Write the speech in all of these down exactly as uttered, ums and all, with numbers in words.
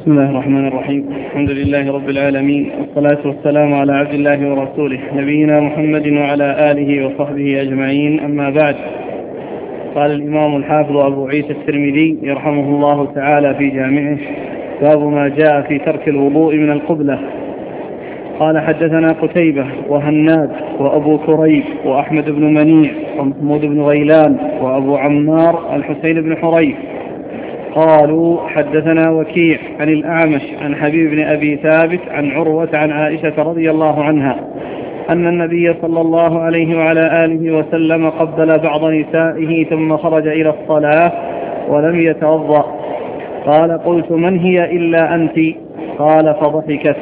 بسم الله الرحمن الرحيم. الحمد لله رب العالمين، والصلاة والسلام على عبد الله ورسوله نبينا محمد وعلى آله وصحبه أجمعين، أما بعد. قال الإمام الحافظ أبو عيسى الترمذي يرحمه الله تعالى في جامعه: باب ما جاء في ترك الوضوء من القبلة. قال: حدثنا قتيبة وهناد وأبو كريب وأحمد بن منيع ومحمود بن غيلان وأبو عمار الحسين بن حريث قالوا: حدثنا وكيع عن الأعمش عن حبيب بن أبي ثابت عن عروة عن عائشة رضي الله عنها أن النبي صلى الله عليه وعلى آله وسلم قبل بعض نسائه ثم خرج إلى الصلاة ولم يتوضأ. قال: قلت: من هي إلا أنت؟ قال: فضحكت.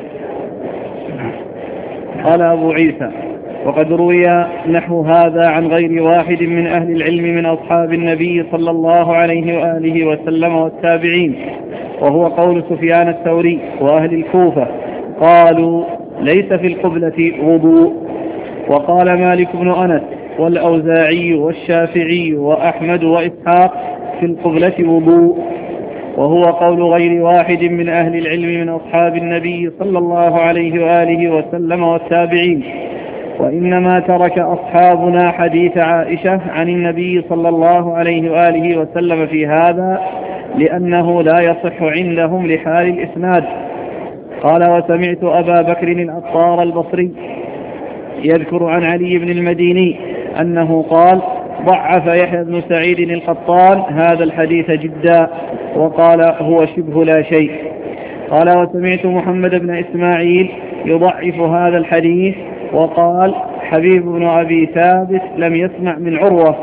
قال أبو عيسى: وقد روي نحو هذا عن غير واحد من أهل العلم من أصحاب النبي صلى الله عليه وآله وسلم والتابعين، وهو قول سفيان الثوري وأهل الكوفة، قالوا: ليس في القبلة وضوء. وقال مالك بن أنس والأوزاعي والشافعي وأحمد وإسحاق: في القبلة وضوء، وهو قول غير واحد من أهل العلم من أصحاب النبي صلى الله عليه وآله وسلم والتابعين. وإنما ترك أصحابنا حديث عائشة عن النبي صلى الله عليه وآله وسلم في هذا لأنه لا يصح عندهم لحال الإسناد. قال: وسمعت أبا بكر العطار البصري يذكر عن علي بن المديني أنه قال: ضعف يحيى بن سعيد القطان هذا الحديث جدا، وقال: هو شبه لا شيء. قال: وسمعت محمد بن إسماعيل يضعف هذا الحديث، وقال: حبيب بن أبي ثابت لم يسمع من عروة.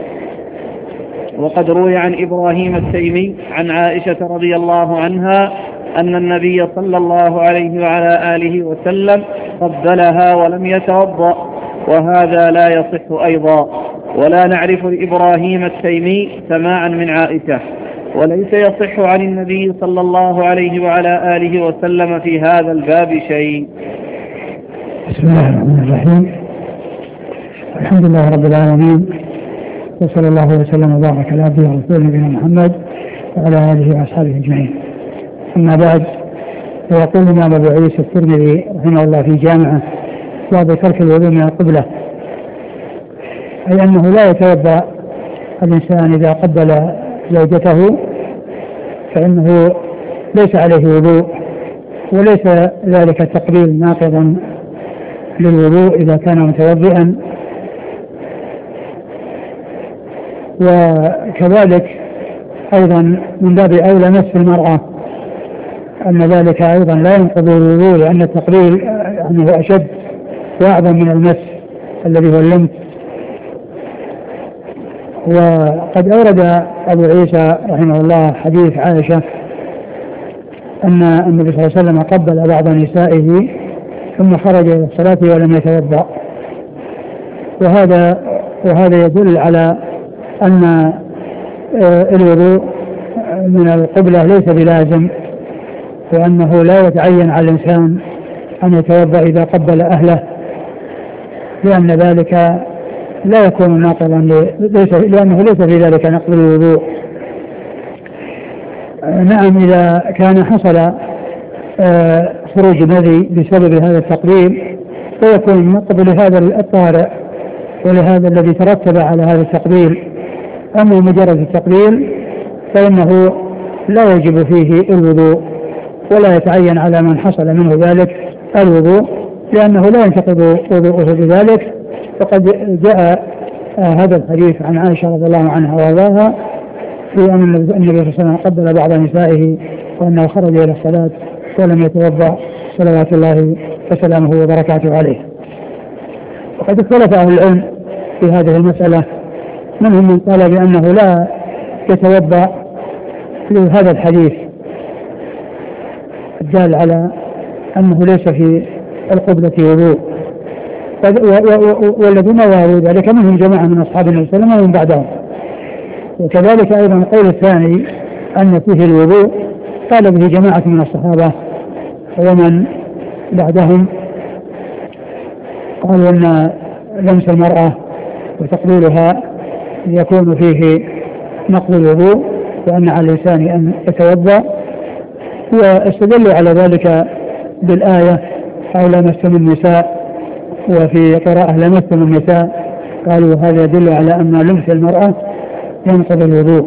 وقد روي عن إبراهيم التيمي عن عائشة رضي الله عنها أن النبي صلى الله عليه وعلى آله وسلم قبلها ولم يتوضأ، وهذا لا يصح أيضا، ولا نعرف لإبراهيم التيمي سماعا من عائشة، وليس يصح عن النبي صلى الله عليه وعلى آله وسلم في هذا الباب شيء. بسم الله الرحمن الرحيم. الحمد لله رب العالمين، وصلى الله وسلم وبارك على عبده ورسوله نبينا محمد وعلى آله وأصحابه أجمعين، أما بعد. فيقول الإمام أبو عيسى الترمذي رحمه الله في جامعه: باب ترك الوضوء من القبلة، أي أنه لا يتوضأ الإنسان إذا قبل زوجته، فإنه ليس عليه وضوء، وليس ذلك تقبيل ناقضا للوضوء إذا كان متوضئا. وكذلك أيضا من باب أولى مس المرأة، أن ذلك أيضا لا ينقض الوضوء، لأن التقبيل يعني هو أشد وأعظم من المس الذي هو اللمس. وقد أورد أبو عيسى رحمه الله حديث عائشة أن النبي صلى الله عليه وسلم قبل بعض نسائه ثم خرج إلى الصلاة ولم يتوضأ، وهذا وهذا يدل على أن الوضوء من القبلة ليس بلازم، وأنه لا يتعين على الإنسان أن يتوضأ إذا قبل أهله، لأن ذلك لا يكون ناقضا، لأنه ليس في ذلك نقض الوضوء. نعم، إذا كان حصل خروج مذي بسبب هذا التقبيل فيكون نقض لهذا الطارئ ولهذا الذي ترتب على هذا التقبيل. أما مجرد التقبيل فإنه لا يجب فيه الوضوء، ولا يتعين على من حصل منه ذلك الوضوء، لأنه لا ينتقض وضوءه بذلك. فقد جاء هذا الحديث عن عائشة رضي الله عنها وارضاها في أن النبي صلى الله عليه وسلم قبل بعض نسائه وأنه خرج إلى الصلاة ولم يتوضأ، صلوات الله وسلامه وبركاته عليه. وقد اختلف أهل العلم في هذه المسألة، منهم من قال بأنه لا يتوضأ لهذا الحديث الدال على أنه ليس في القبلة وضوء، والذين يروا ذلك منهم جماعة من أصحاب النبي صلى الله عليه وسلم ومن بعدهم. وكذلك أيضا القول الثاني أن فيه الوضوء قال به جماعة من الصحابة ومن بعدهم، قالوا أن لمس المرأة وتقبيلها يكون فيه نقض الوضوء، وأن على الإنسان أن يتوضأ واستدلوا على ذلك بالآية أو لمستم النساء، وفي قراءة لمستم النساء قالوا هذا يدل على أن لمس المرأة ينقض الوضوء.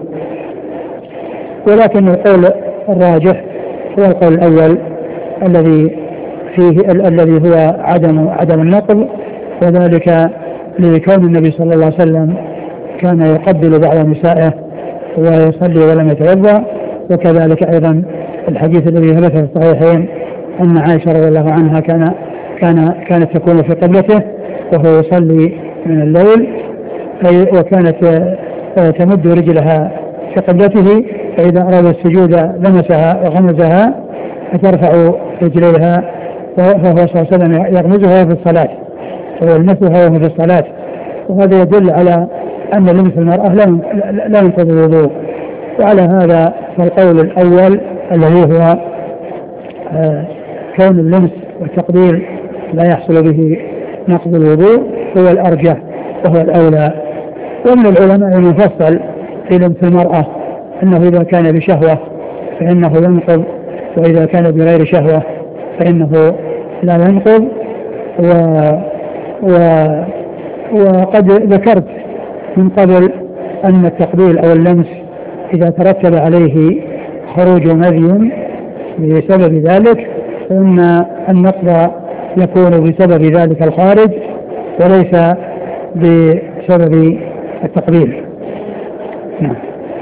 ولكن القول الراجح هو القول الأول الذي فيه الذي هو عدم عدم النقض، وذلك لكون النبي صلى الله عليه وسلم كان يقبل بعض نسائه ويصلي ولم يتوضأ. وكذلك أيضا الحديث الذي ثبت في الصحيحين أن عائشة رضي الله عنها كان كان كانت تكون في قبلته وهو يصلي من الليل، وكانت تمد رجلها في قبلته، فإذا أراد السجود لمسها وغمزها فترفع رجليها، فهو صلى الله عليه وسلم يغمزها في الصلاة ويلمسها وهو في الصلاة. وهذا يدل على أن لمس المرأة لا ينقض الوضوء. وعلى هذا فالقول الأول الذي هو آه كون اللمس والتقبيل لا يحصل به نقض الوضوء هو الأرجح وهو الأولى. ومن العلماء المفصل في لمس المرأة أنه إذا كان بشهوة فإنه ينقض، وإذا كان بغير شهوة فإنه لا ينقض. و... و... وقد ذكرت من قبل أن التقبيل أو اللمس إذا ترتب عليه خروج مذي بسبب ذلك فإن النقض يكون بسبب ذلك الخارج وليس بسبب التقبيل. نعم.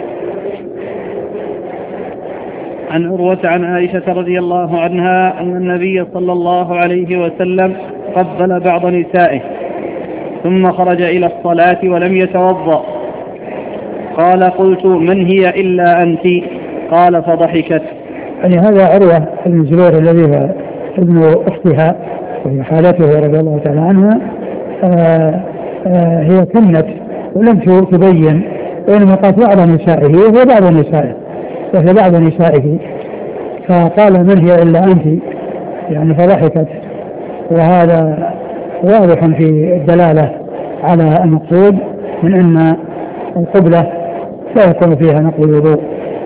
عن عروة عن عائشة رضي الله عنها أن النبي صلى الله عليه وسلم قبل بعض نسائه ثم خرج إلى الصلاة ولم يتوضأ. قال قلت من هي إلا أنت؟ قال فضحكت. يعني هذا عروة بن الزبير الذي هو ابن أختها وهي خالته رضي الله تعالى عنها. آآ آآ هي كنت ولم تبين، وإنما قالت بعض نسائه وهو بعض نسائه وهي بعض نسائه، فقال من هي إلا أنت يعني فضحكت. وهذا واضح في الدلالة على المقصود من أن القبلة لا يكون فيها نقض الوضوء.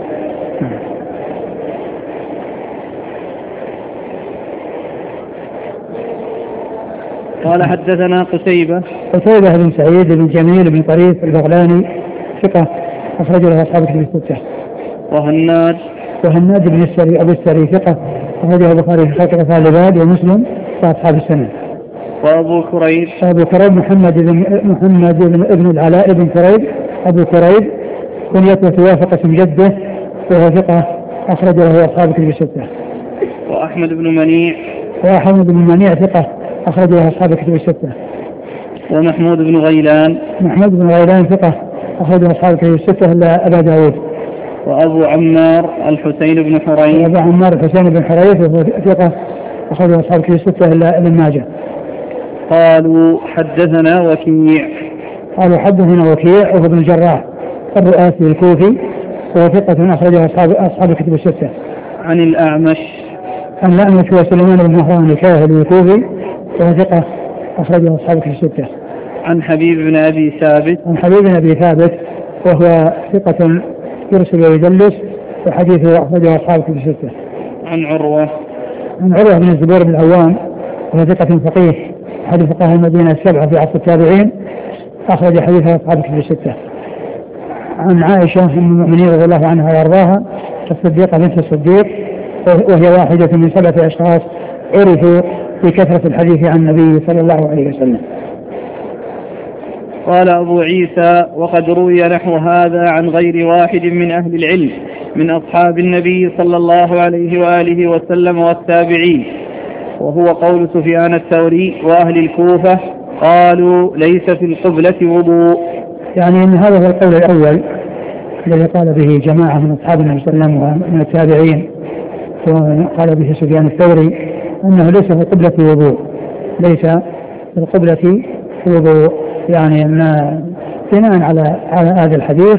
قال حدثنا قتيبة قتيبة بن سعيد بن جميل بن طريف البغلاني ثقة أخرج له أصحاب الكتب الستة. وهناد وهناد بن السري أبو السري ثقة أخرجه البخاري في خلق الأفعال العباد ومسلم وأصحاب السنة. وأبو كريب أبو كريب محمد بن محمد بن العلاء بن كريب أبو كريب كنيته توافق اسم جده وهو ثقة أخرج له أصحاب الكتب الستة. وأحمد بن منيع وأحمد بن منيع ثقة أخرج له أصحاب الكتب الستة. ومحمود بن غيلان محمود بن غيلان ثقة أخرج له أصحاب الكتب الستة إلا أبا داود. وأبو عمار الحسين بن حريث وأبو عمار الحسين بن حريث وهو ثقة أخرج له أصحاب الكتب الستة إلا ابن ماجه. قالوا حدثنا وكيع قالوا حدثنا وكيع وهو ابن الجراح الرؤاسي الكوفي وهو ثقة أخرجه أصحاب أصحاب الكتب الستة. عن الأعمش عن الأعمش هو سليمان بن مهران الكاهلي الكوفي وهو ثقة أخرجه أصحاب الكتب الستة. عن حبيب بن أبي ثابت عن حبيب بن أبي ثابت وهو ثقة يرسل ويدلس وحديثه أخرجه أصحاب الكتب الستة. عن عروة عن عروة بن الزبير بن العوام وهو ثقة فقيه أحد فقهاء المدينة السبعة في عصر التابعين أخرج حديثها أصحاب الكتب الستة. عن عائشة أم المؤمنين رضي الله عنها وأرضاها الصديقة بنت الصديق وهي واحدة من سبعة أشخاص عرفوا بكثرة الحديث عن النبي صلى الله عليه وسلم. قال أبو عيسى وقد روي نحو هذا عن غير واحد من أهل العلم من أصحاب النبي صلى الله عليه وآله وسلم والتابعين، وهو قول سفيان الثوري وأهل الكوفة قالوا ليس في القبلة وضوء. يعني أن هذا هو القول الأول الذي قال به جماعة من أصحاب النبي صلى الله عليه وسلم ومن التابعين، وقال به سفيان الثوري أنه ليس في القبلة وضوء، ليس في القبلة وضوء، يعني أن بناء على على هذا الحديث.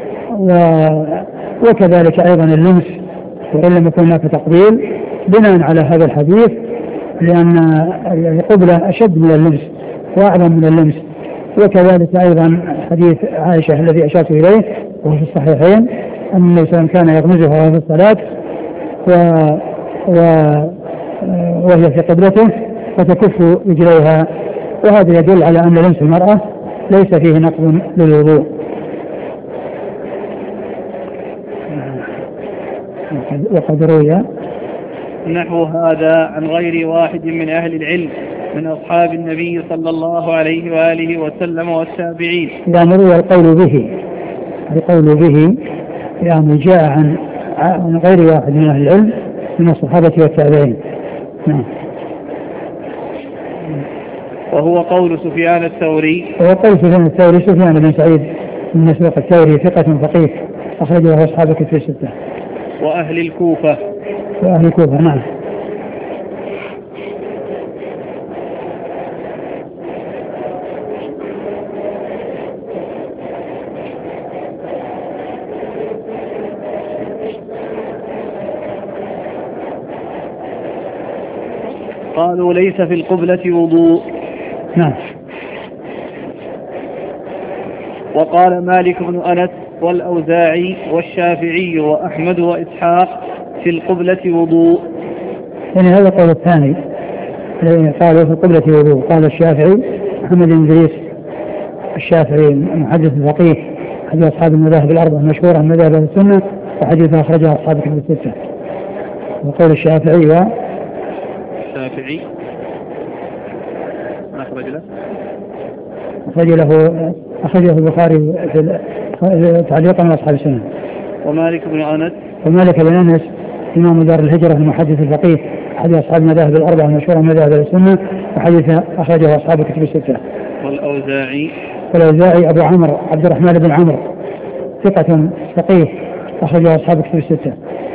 وكذلك أيضا اللمس وإن لم يكن هناك تقبيل بناء على هذا الحديث، لأن القبلة أشد من اللمس وأعظم من اللمس. وكذلك أيضا حديث عائشة الذي أشرت إليه وهو في الصحيحين أن النبي صلى الله عليه وسلم كان يغمزها في الصلاة و و وهي في قبلته فتكف رجليها، وهذا يدل على أن لمس المرأة ليس فيه نقض للوضوء. وقد روي نحو هذا عن غير واحد من أهل العلم من أصحاب النبي صلى الله عليه وآله وسلم والتابعين. يعني روي القول به، القول به يعني جاء عن عن غير واحد من أهل العلم من الصحابة والتابعين. نعم. وهو قول سفيان الثوري. وهو قول سفيان الثوري سفيان بن سعيد بن مسروق الثوري ثقة فقيه أخرجه أصحاب الكتب الستة. وأهل الكوفة. وأهل الكوفة نعم. قالوا ليس في القبلة وضوء. نعم. وقال مالك بن أنس والأوزاعي والشافعي وأحمد وإسحاق في القبلة وضوء. يعني هذا القول الثاني قالوا في القبلة وضوء. قال الشافعي محمد بن إدريس الشافعي محدث الفقيه أحد أصحاب المذاهب الأربعة المشهورة من مذاهب أهل السنة وحديث أخرجه أصحاب الكتب الستة. وقول الشافعي و الشافعي ما أخرج له أخرج له أخرجه البخاري في تعليقا على أصحاب السنة. ومالك بن أنس ومالك بن أنس إمام دار الهجرة المحدث الفقيه أحد أصحاب المذاهب الأربعة المشهورة من مذاهب السنة وحديث أخرجه أصحاب الكتب الستة. والأوزاعي والأوزاعي أبو عمرو عبد الرحمن بن عمرو ثقة فقيه أخرجه أصحاب الكتب الستة.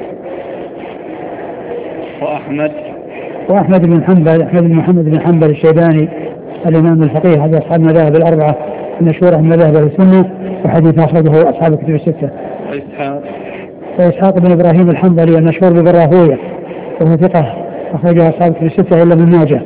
وأحمد وأحمد بن حنبل أحمد بن محمد بن حنبل الشيباني الإمام الفقيه أحد أصحاب المذاهب الأربعة المشهورة من مذاهب السنة وحديث أخرجه أصحاب الكتب الستة. وإسحاق وإسحاق بن إبراهيم الحنبلي المشهور ببراهوية وهو ثقة أخرجه أصحاب الكتب الستة إلا من ماجه.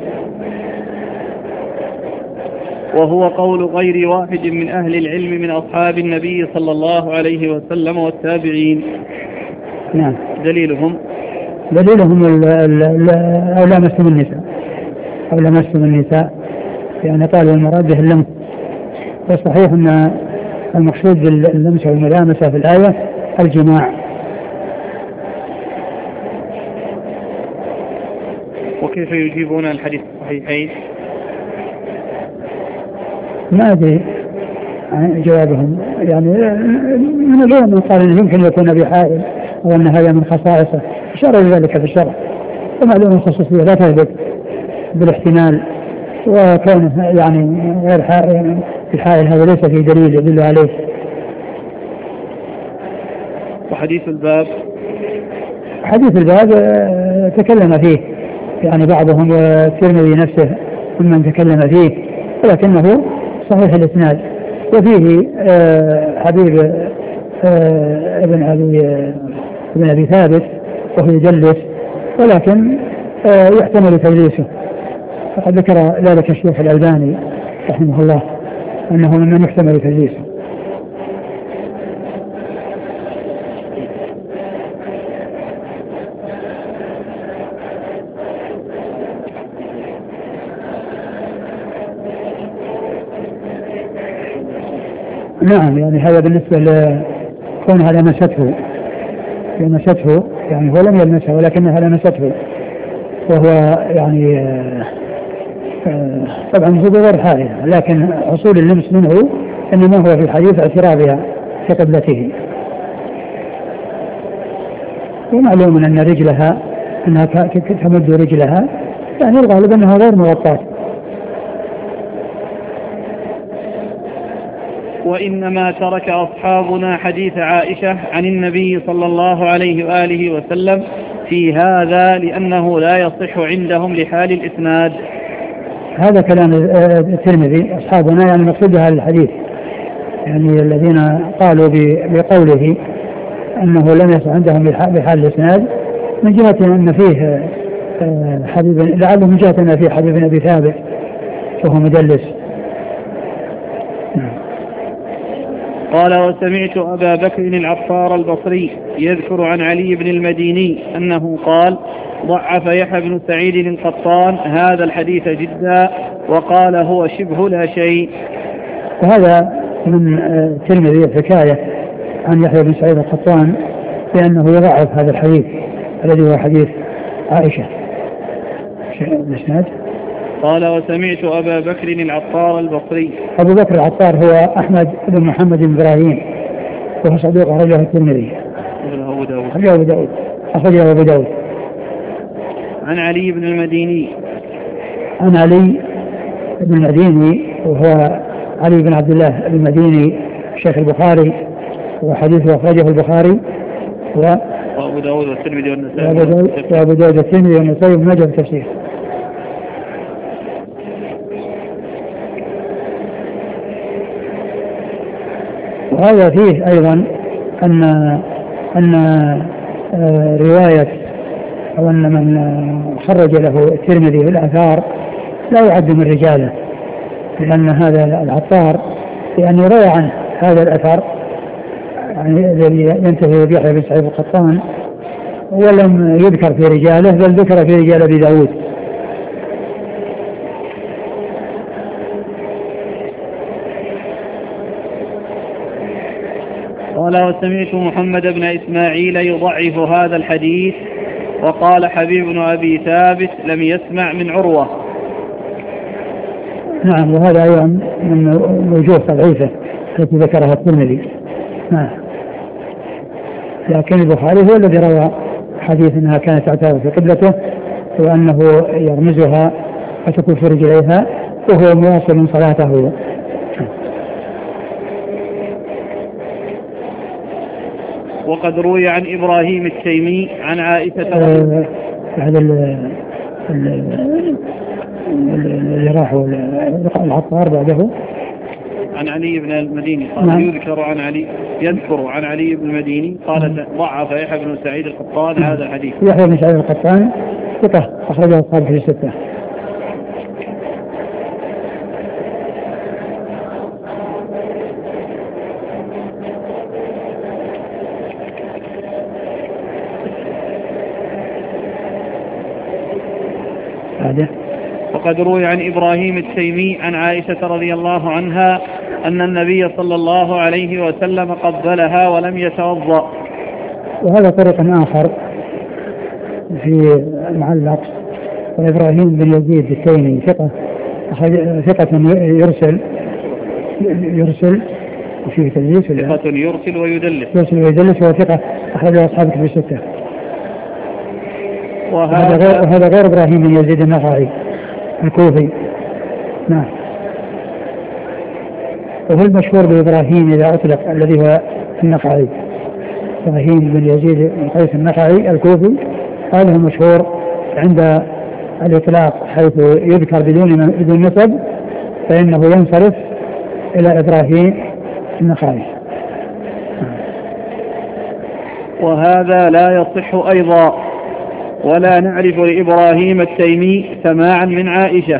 وهو قول غير واحد من أهل العلم من أصحاب النبي صلى الله عليه وسلم والتابعين. نعم. دليلهم دليلهم أو لامستم النساء أو لامستم النساء يعني قالوا المراد به اللمس. والصحيح أن المقصود باللمس والملامسة في الآية الجماع. وكيف يجيبون الحديث الصحيحين؟ ما أدري جوابهم يعني من اليوم من قال إنه يمكن يكون بحائل أو أن هذا من خصائصه أشار ذلك في الشرع ومعلوم الخصوصية لا تثبت بالاحتمال وكونه يعني غير حائل الحائل هذا ليس فيه دليل يدل عليه. وحديث الباب حديث الباب تكلم فيه يعني بعضهم والترمذي نفسه ممن تكلم فيه ولكنه صحيح الإسناد وفيه حبيب ابن أبي ابن أبي ثابت وهو يجلس ولكن يحتمل تدليسه فقد ذكر ذلك الشيخ الألباني رحمه الله أنه ممن يحتمل تدليسه. نعم يعني هذا بالنسبة لكونها لمسته لمسته يعني هو لم يلمسها ولكنها لمسته وهو يعني طبعا هو غير حائل لكن حصول اللمس منه إنما هو في الحديث اعتراضها في قبلته. ومعلوم أن رجلها أنها تمد رجلها يعني الغالب أنها غير مغطاة. وإنما ترك أصحابنا حديث عائشة عن النبي صلى الله عليه وآله وسلم في هذا لأنه لا يصح عندهم لحال الإسناد. هذا كلام الترمذي أصحابنا يعني مقصود هذا الحديث يعني الذين قالوا بقوله أنه لم يصح عندهم بحال الإسناد من جهة أن فيه حبيب لعله من جهة أن فيه حبيب أبي ثابت وهو مدلس. قال وسمعت أبا بكر العطار البصري يذكر عن علي بن المديني أنه قال ضعف يحيى بن سعيد القطان هذا الحديث جدا وقال هو شبه لا شيء. وهذا من الترمذي الحكاية عن يحيى بن سعيد القطان بأنه يضعف هذا الحديث الذي هو حديث عائشة. قال وسمعت أبا بكر العطار البصري. أبو بكر العطار هو أحمد بن محمد بن إبراهيم وهو صدوق أخرجه الترمذي. أخرجه أبو داود. أخرجه أبو داود. عن علي بن المديني. عن علي بن المديني وهو علي بن عبد الله المديني شيخ البخاري وحديثه أخرجه البخاري و وأبو داود والترمذي والنسائي. وأبو داود والترمذي والنسائي وابن ماجه التفسير. وهذا فيه أيضا أن أن رواية أو أن من خرج له الترمذي في الآثار لا يعد من رجاله، لأن هذا العطار يعني روى عن هذا الأثر يعني الذي ينتهي بيحيى بن سعيد القطان ولم يذكر في رجاله بل ذكر في رجال أبي داود. قال وسمعت محمد بن إسماعيل يضعف هذا الحديث وقال حبيب بن أبي ثابت لم يسمع من عروة. نعم وهذا أيضا من وجوه تضعيفه التي ذكرها الترمذي. نعم لكن البخاري هو الذي روى حديث أنها كانت تعتاد في قبلته وأنه يرمزها وتكون في رجليها وهو مواصل صلاته. وقد روي عن إبراهيم التيمي عن عائشة هذا اللي راحوا العطار بعده عن علي بن المديني قال نعم. يذكر عن علي يذكر عن علي بن المديني قال ضعف يحيى بن سعيد القطان هذا الحديث. يحيى بن سعيد القطان ثقة أخرجه أصحابه في الستة. وقد روي عن إبراهيم التيمي عن عائشة رضي الله عنها أن النبي صلى الله عليه وسلم قبلها ولم يتوضأ. وهذا طريق آخر في معلق وإبراهيم بن يزيد التيمي ثقة ثقة يرسل يرسل وفيه تدليس ثقة يرسل ويدلس يرسل ويدلس وثقة أخرجه أصحابك في الستة. وهذا غير وهذا غير إبراهيم بن يزيد النخعي الكوفي. نعم وهو المشهور بإبراهيم إذا أطلق الذي هو النخعي إبراهيم بن يزيد بن قيس النخعي الكوفي هذا هو المشهور عند الإطلاق حيث يذكر بدون بدون نسب فإنه ينصرف إلى إبراهيم النخعي. وهذا لا يصح أيضا ولا نعرف لإبراهيم التيمي سماعا من عائشة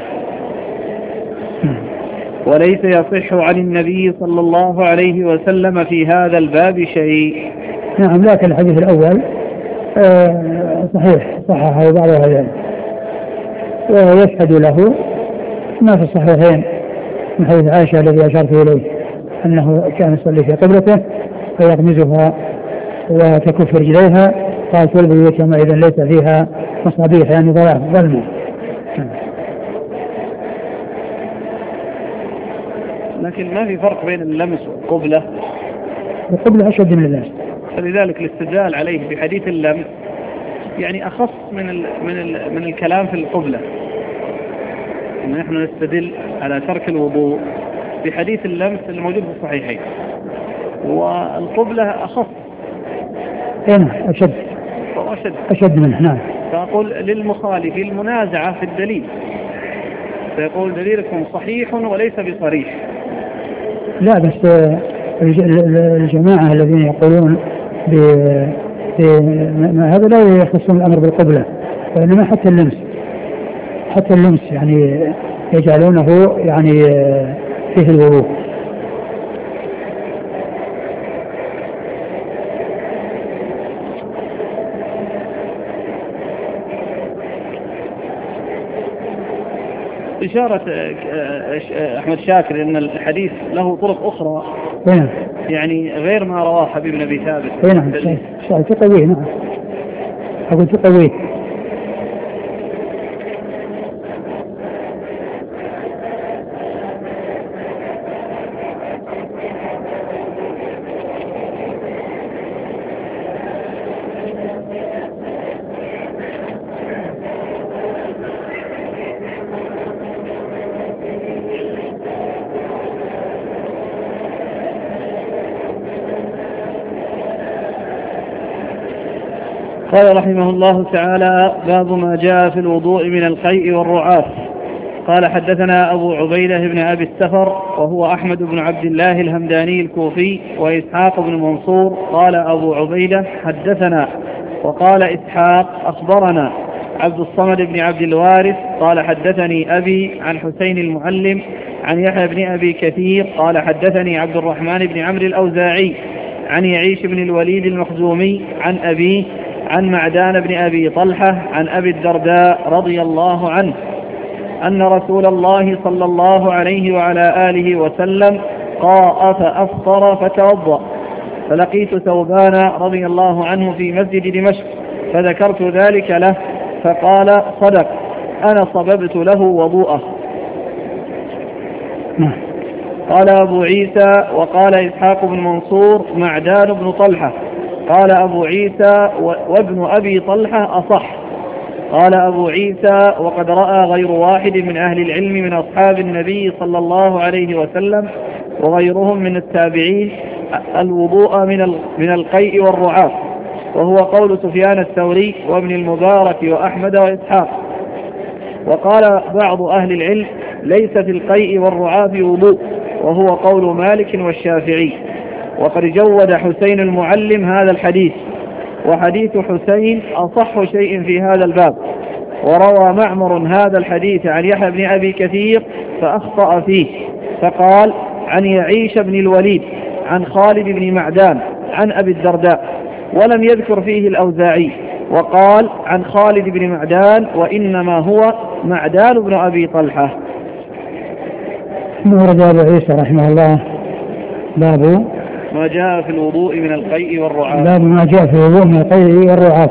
وليس يصح عن النبي صلى الله عليه وسلم في هذا الباب شيء. نعم لكن الحديث الأول آه صحيح صححه بعض أهل العلم ويشهد له ما في الصحيحين من حديث عائشة الذي أشرت إليه أنه كان يصلي في قبلته فيغمزها وتكف رجليها قالت والبيوت يومئذ ليس فيها مصابيح يعني ظلمة. لكن ما في فرق بين اللمس والقبلة. القبلة أشد من اللمس فلذلك الاستدلال عليه بحديث اللمس يعني أخص من ال من ال من الكلام في القبلة. نحن نستدل على ترك الوضوء بحديث اللمس الموجود في الصحيحين والقبلة أخص هنا أشد أشد أشد منه. نعم فأقول للمخالف المنازعة في الدليل فيقول دليلكم صحيح وليس بصريح. لا بس الجماعة الذين يقولون هذا لا يخصون الأمر بالقبلة وإنما حتى اللمس حتى اللمس يعني يجعلونه يعني فيه الوضوء إشارة أحمد شاكر أن الحديث له طرق أخرى نعم يعني غير ما رواه حبيب بن أبي ثابت. نعم تقويه. نعم أقول تقويه. قال رحمه الله تعالى: باب ما جاء في الوضوء من القيء والرعاف. قال: حدثنا أبو عبيدة بن أبي السفر وهو أحمد بن عبد الله الهمداني الكوفي وإسحاق بن منصور. قال أبو عبيدة: حدثنا. وقال إسحاق: أخبرنا عبد الصمد بن عبد الوارث قال: حدثني أبي عن حسين المعلم عن يحيى بن أبي كثير قال: حدثني عبد الرحمن بن عمرو الأوزاعي عن يعيش بن الوليد المخزومي عن أبيه عن معدان بن أبي طلحة عن أبي الدرداء رضي الله عنه أن رسول الله صلى الله عليه وعلى آله وسلم قاء فأفطر فتوضأ، فلقيت ثوبان رضي الله عنه في مسجد دمشق فذكرت ذلك له فقال: صدق، أنا صببت له وضوءه. قال أبو عيسى: وقال إسحاق بن منصور معدان بن طلحة. قال أبو عيسى: وابن أبي طلحة أصح. قال أبو عيسى: وقد رأى غير واحد من أهل العلم من أصحاب النبي صلى الله عليه وسلم وغيرهم من التابعين الوضوء من القيء والرعاف، وهو قول سفيان الثوري وابن المبارك وأحمد وإسحاق. وقال بعض أهل العلم: ليس في القيء والرعاف وضوء، وهو قول مالك والشافعي. وقد جود حسين المعلم هذا الحديث، وحديث حسين أصح شيء في هذا الباب. وروى معمر هذا الحديث عن يحيى بن أبي كثير فأخطأ فيه، فقال: عن يعيش بن الوليد عن خالد بن معدان عن أبي الدرداء، ولم يذكر فيه الأوزاعي، وقال عن خالد بن معدان وإنما هو معدان بن أبي طلحة. ورد أبو عيسى رحمه الله باب ما جاء في الوضوء من القيء والرعاف. باب ما جاء في الوضوء من القيء والرعاف.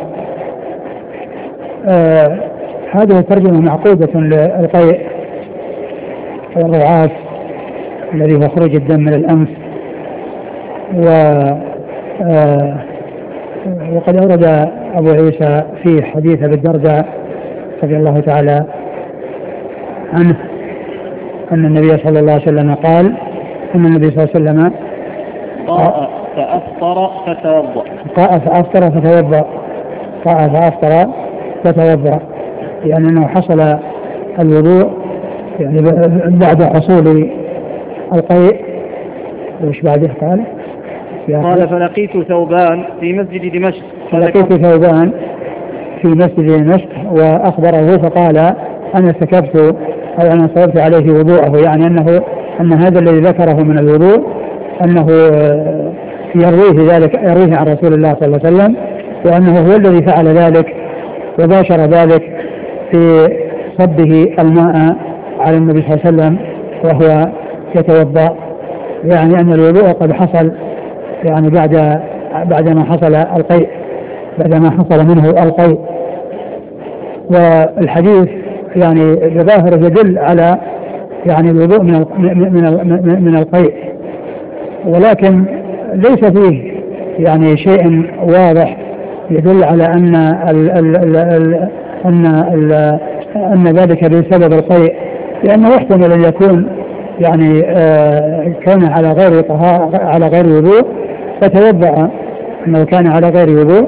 آه هذه ترجمة معقودة للقيء والرعاف الذي هو خروج الدم من الأنف. و آه وقد أورد أبو عيسى في حديث أبي الدرداء رضي الله تعالى عنه أن النبي صلى الله عليه وسلم قال أن النبي صلى الله عليه وسلم قاء فأفطر فتوضأ قاء فأفطر فتوضأ قاء فأفطر فتوضأ يعني أنه حصل الوضوء يعني بعد حصول القيء. وش بعده قال؟ قال: فلقيت ثوبان في مسجد دمشق فلقيت ثوبان في مسجد دمشق وأخبره فقال: أنا سكبت أو أنا صببت عليه وضوءه، يعني أنه أن هذا الذي ذكره من الوضوء أنه يرويه ذلك يرويه عن رسول الله صلى الله عليه وسلم، وأنه هو الذي فعل ذلك وباشر ذلك في صبه الماء على النبي صلى الله عليه وسلم وهو يتوضأ، يعني أن الوضوء قد حصل يعني بعد بعدما حصل القيء بعدما حصل منه القيء. والحديث يعني بظاهره يدل على يعني الوضوء من من من القيء، ولكن ليس فيه يعني شيء واضح يدل على أن ال ال ال ال أن ال أن ذلك بسبب القيء، لأنه يحتمل أن يكون يعني آه كان على غير طهارة على غير وضوء فتوضأ، أنه كان على غير وضوء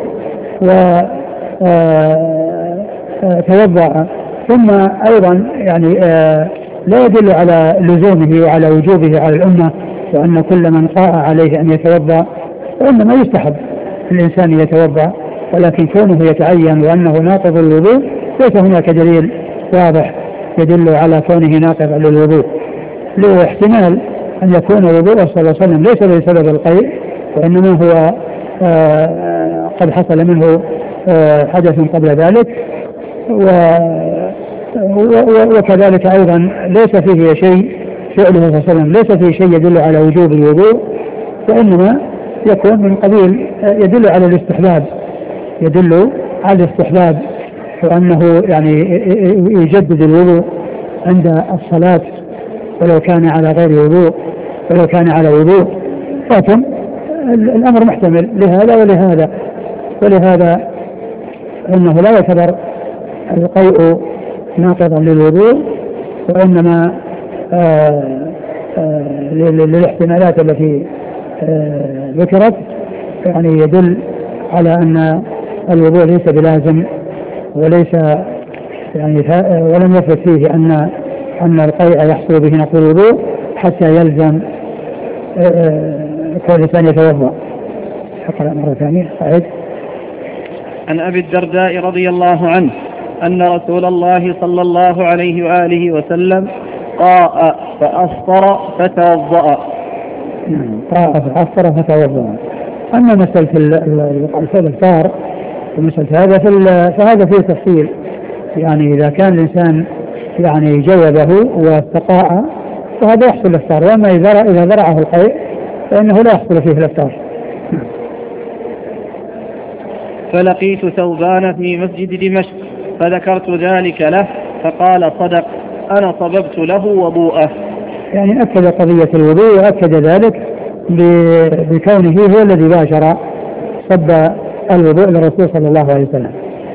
وتوضأ، ثم أيضا يعني آه لا يدل على لزومه وعلى وجوبه على الأمة، وأن كل من قاء عليه أن يتوضأ، وإنما يستحب الإنسان يتوضأ، ولكن كونه يتعين وأنه ناقض الوضوء ليس هناك دليل واضح يدل على كونه ناقض للوضوء، له احتمال أن يكون وضوءه صلى الله عليه وسلم ليس بسبب القيء، وإنما هو آه قد حصل منه آه حدث قبل ذلك، وكذلك أيضا ليس فيه شيء فعله صلى الله عليه وسلم ليس فيه شيء يدل على وجوب الوضوء، وإنما يكون من قبيل يدل على الاستحباب يدل على الاستحباب وأنه يعني يجدد الوضوء عند الصلاة ولو كان على غير وضوء ولو كان على وضوء، لكن الأمر محتمل لهذا ولهذا ولهذا أنه لا يعتبر القيء ناقضا للوضوء، وإنما آآ آآ للاحتمالات التي ذكرت يعني يدل على أن الوضوء ليس بلازم وليس يعني ولم يثبت فيه أن أن القيء يحصل به نقض الوضوء حتى يلزم كل إنسان يتوضأ. أقرأ مرة ثانية. أعد. عن أبي الدرداء رضي الله عنه أن رسول الله صلى الله عليه وآله وسلم قاء فأفطر فتوضأ. قاء فأفطر فتوضأ. أما مسألة الإفطار ومسألة هذا فهذا فيه تفصيل، يعني إذا كان الإنسان يعني جوبه واستقاء فهذا يحصل الإفطار، وأما إذا ذرعه القيء فإنه لا يحصل فيه الإفطار. فلقيت ثوبان في مسجد دمشق فذكرت ذلك له فقال صدق أنا صببت له وضوءه. يعني أكد قضية الوضوء وأكد ذلك بكونه هو الذي باشر صب الوضوء للرسول صلى الله عليه وسلم.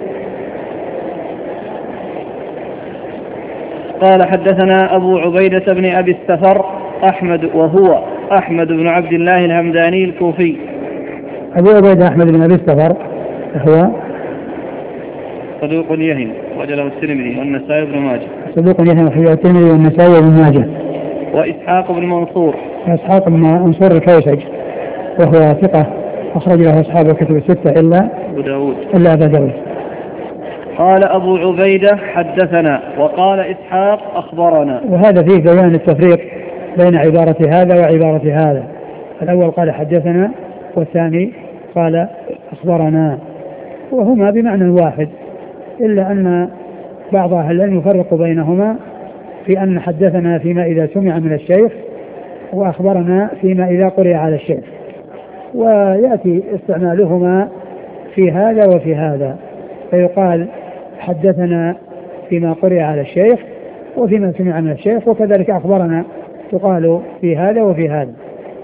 قال حدثنا أبو عبيدة بن أبي السفر أحمد وهو أحمد بن عبد الله الهمداني الكوفي. أبو عبيدة أحمد بن أبي السفر هو صدوق يهم وجله الترمذي والنسائي بن ماجه. صدوق يهم وجله الترمذي والنسائي بن ماجه. وإسحاق بن منصور إسحاق بن منصور الكوسج وهو ثقة أخرج له أصحاب الكتب الستة إلا أبو داود إلا أبا داود. قال أبو عبيدة حدثنا وقال إسحاق أخبرنا. وهذا فيه بيان التفريق بين عبارة هذا وعبارة هذا. الأول قال حدثنا والثاني قال أخبرنا، وهما بمعنى واحد، إلا أن بعض أهل العلم يفرق بينهما في أن حدثنا فيما إذا سمع من الشيخ وأخبرنا فيما إذا قرئ على الشيخ، ويأتي استعمالهما في هذا وفي هذا، فيقال حدثنا فيما قرئ على الشيخ وفيما سمع من الشيخ، وكذلك أخبرنا تقال في هذا وفي هذا.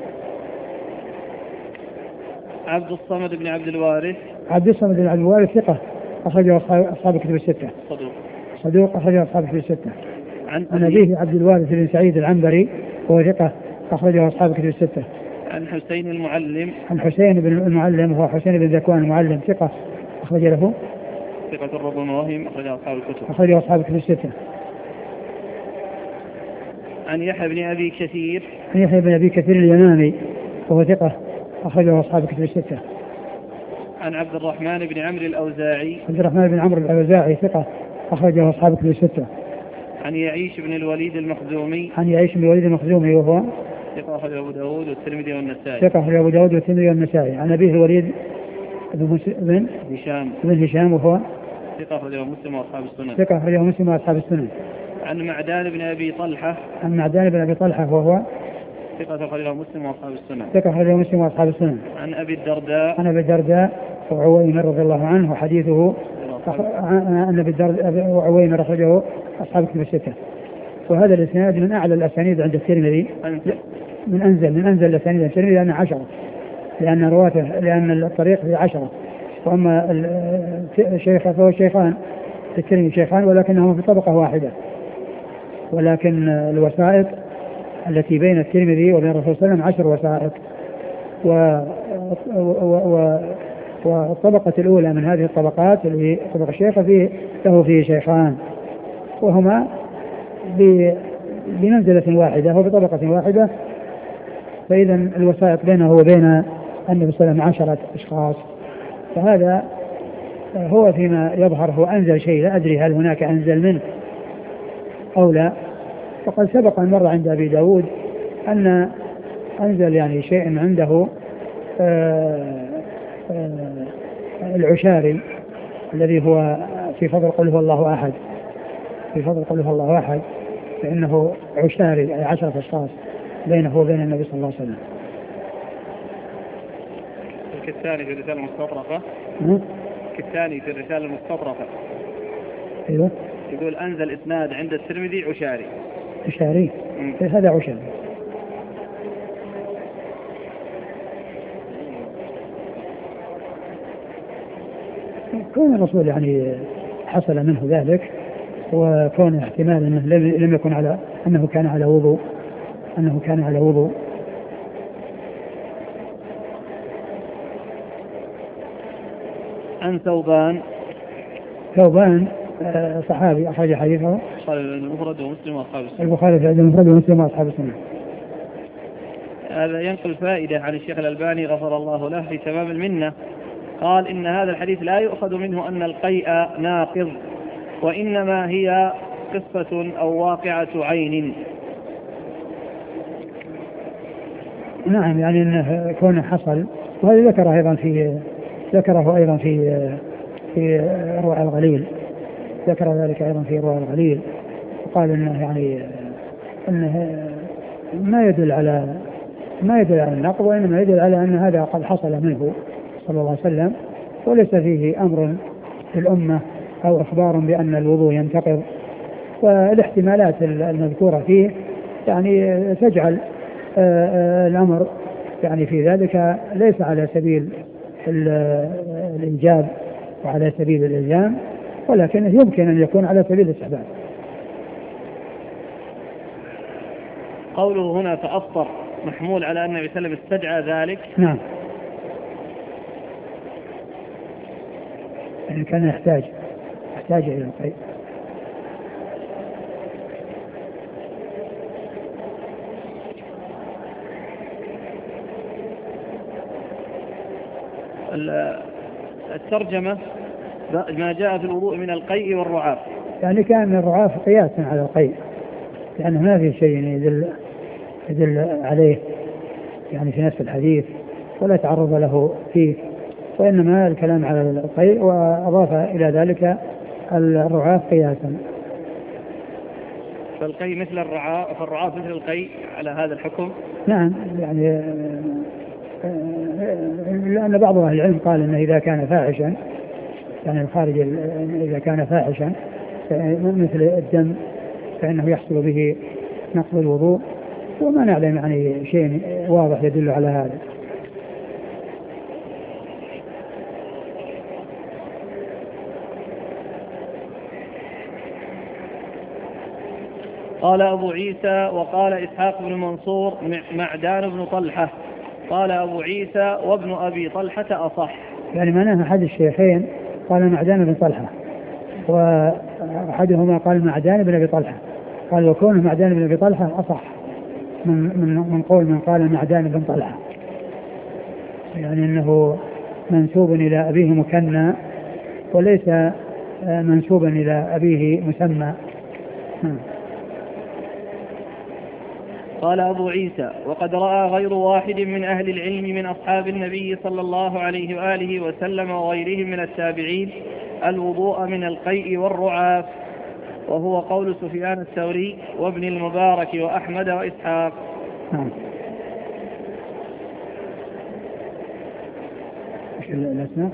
عبد الصمد بن عبد الوارث عبد الصمد بن عبد الوارث ثقة أخرجه أصحاب الكتب الستة. صدوق صدوق أخرجه أصحاب الكتب الستة. عن أبيه عبد الوارث بن سعيد العنبري وهو ثقة أخرجه أصحاب الكتب الستة. عن حسين المعلم عن حسين بن المعلم وهو حسين بن ذكوان المعلم ثقة أخرج له ثقة الرب الموهم أخرجه أصحاب الكتب أخرجه أصحاب الكتب الستة. عن يحيى بن أبي كثير عن يحيى بن أبي كثير اليمامي وهو ثقة أخرجه أصحاب الكتب الستة. عن عبد الرحمن بن عمرو الأوزاعي عبد الرحمن بن عمرو الأوزاعي ثقة أخرجه أصحاب الكتب الستة. عن يعيش بن الوليد المخزومي عن يعيش بن الوليد المخزومي وهو ثقة أخرجه أبو داود والترمذي والنسائي. ثقة أخرجه أبو داود والترمذي والنسائي. عن أبيه الوليد بن هشام بن هشام وهو ثقة أخرجه مسلم وأصحاب السنن. ثقة أخرجه مسلم وأصحاب السنن. عن معدان بن أبي طلحة عن معدان بن أبي طلحة وهو ثقة أخرجه مسلم وأصحاب السنن. ثقة أخرجه مسلم وأصحاب السنن. عن أبي الدرداء عن أبي الدرداء وعويمر رضي الله عنه وحديثه أن أبي الدرداء وعويمر أخرجه أصحاب الكتب الستة. وهذا الإسناد من أعلى الأسانيد عند الترمذي، من أنزل من أنزل الأسانيد عند الترمذي لأن عشرة، لأن رواته لأن الطريق في عشرة، وأما الشيخ فهو شيخان الترمذي شيخان ولكنهم في طبقة واحدة، ولكن الوسائط التي بين الترمذي وبين الرسول صلى الله عليه وسلم عشر وسائط، و... و... و... والطبقة الأولى من هذه الطبقات اللي طبق الشيخ فيه له فيه شيخان وهما بمنزلة واحدة وبطبقة واحدة، فإذا الوسائط بينه وبين النبي صلى الله عليه وسلم عشرة أشخاص. فهذا هو فيما يظهر هو أنزل شيء، لا أدري هل هناك أنزل منه أو لا. وقد سبق أن مر عند أبي داود أن أنزل يعني شيء عنده آآ آآ العشاري الذي هو في فضل قل هو الله أحد، في فضل قل هو الله أحد فإنه عشاري أي عشرة أشخاص بينه وبين النبي صلى الله عليه وسلم. الثاني في الرسالة المستطرفة الثاني في الرسالة المستطرفة أيوه يقول أنزل إسناد عند الترمذي عشاري. عشاري هذا عشاري. كون الرسول يعني حصل منه ذلك وكون احتمال أنه لم يكن على أنه كان على وضوء أنه كان على وضوء. عن ثوبان ثوبان صحابي أخرج حديثه المفرد ومسلم وأصحاب السنة. البخاري في المفرد ومسلم وأصحاب السنة. هذا ينقل فائدة عن الشيخ الألباني غفر الله له في تمام المنة، قال إن هذا الحديث لا يؤخذ منه أن القيء ناقض، وإنما هي قصة أو واقعة عين. نعم يعني أنه كونه حصل، وهذا ذكره أيضا في ذكره أيضا في في روع الغليل، ذكر ذلك أيضا في روع الغليل، وقال إنه يعني إنه ما يدل على ما يدل على النقض، وإنما يدل على أن هذا قد حصل منه صلى الله عليه وسلم، وليس فيه أمر للأمة أو إخبار بأن الوضوء ينتقض. والاحتمالات المذكورة فيه يعني تجعل الأمر يعني في ذلك ليس على سبيل الإنجاب وعلى سبيل الإلزام، ولكن يمكن أن يكون على سبيل الاستحباب. قوله هنا تأثر محمول على أن النبي صلى الله عليه وسلم استدعى ذلك. نعم يعني كان يحتاج يحتاج إلى القيء. الترجمة ما جاء في الوضوء من القيء والرعاف، يعني كان الرعاف قياسا على القيء، لأنه ما في شيء يدل يدل عليه يعني في نفس الحديث ولا تعرض له فيه، وإنما الكلام على القيء، وأضاف إلى ذلك الرعاف قياسا. فالقيء مثل الرعاف فالرعاف مثل القيء على هذا الحكم. نعم يعني لأن بعض أهل العلم قال أنه إذا كان فاحشا يعني الخارج إذا كان فاحشا مثل الدم فإنه يحصل به نقض الوضوء، وما نعلم يعني شيء واضح يدل على هذا. قال أبو عيسى وقال إسحاق بن منصور معدان بن طلحة. قال أبو عيسى وابن أبي طلحة أصح. يعني معناه أحد الشيخين قال معدان بن طلحة، وأحدهما قال معدان بن أبي طلحة، قال وكونه معدان بن أبي طلحة أصح من, من, من قول من قال معدان بن طلحة، يعني أنه منسوب إلى أبيه مكنى وليس منسوبا إلى أبيه مسمى. قال أبو عيسى وقد رأى غير واحد من أهل العلم من أصحاب النبي صلى الله عليه وآله وسلم وغيرهم من التابعين الوضوء من القيء والرعاف، وهو قول سفيان الثوري وابن المبارك وأحمد وإسحاق. نعم. الأسماء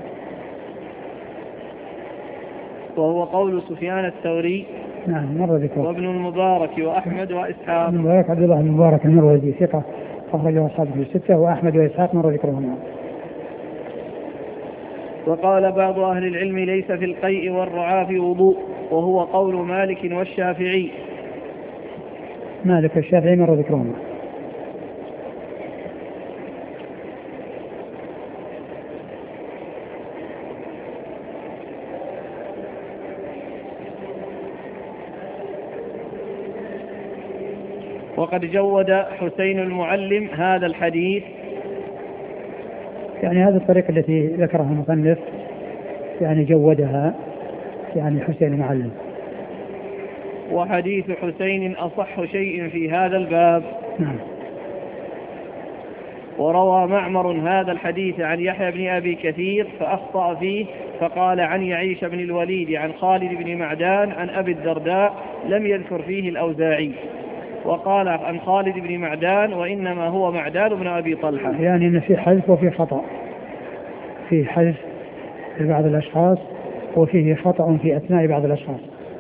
وهو قول سفيان الثوري نعم مر ذكره وابن المبارك وأحمد وإسحاق. ابن المبارك عبد الله بن المبارك المروزي ثقة أخرجه أصحابه الستة، وأحمد وإسحاق مر ذكرهما. وقال بعض أهل العلم ليس في القيء والرعاف وضوء، وهو قول مالك والشافعي. مالك والشافعي مر ذكرهما. وقد جود حسين المعلم هذا الحديث، يعني هذه الطريقة التي ذكرها المصنف يعني جودها يعني حسين المعلم. وحديث حسين أصح شيء في هذا الباب. نعم. وروى معمر هذا الحديث عن يحيى بن أبي كثير فأخطأ فيه فقال عن يعيش بن الوليد عن خالد بن معدان عن أبي الدرداء لم يذكر فيه الأوزاعي، وقال عن خالد بن معدان وإنما هو معدان بن أبي طلحة. يعني أن في حذف وفي خطأ، في حذف في بعض الأشخاص وفيه خطأ في أثناء بعض الأشخاص.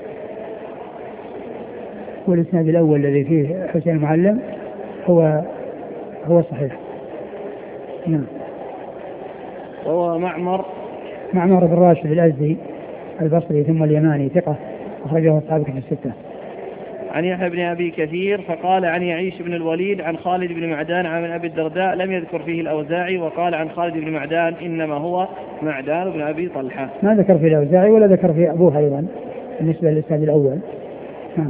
والإسناد الأول الذي فيه حسين المعلم هو هو صحيح. نعم. وهو معمر معمر بن راشد الأزدي البصري ثم اليماني ثقة أخرجه أصحاب الكتب الستة. عن يحيى بن أبي كثير فقال عن يعيش بن الوليد عن خالد بن معدان عن أبي الدرداء لم يذكر فيه الأوزاعي، وقال عن خالد بن معدان إنما هو معدان بن أبي طلحة. ما ذكر في الأوزاعي ولا ذكر في أبوه أيضا بالنسبة للإسناد الأول. نعم.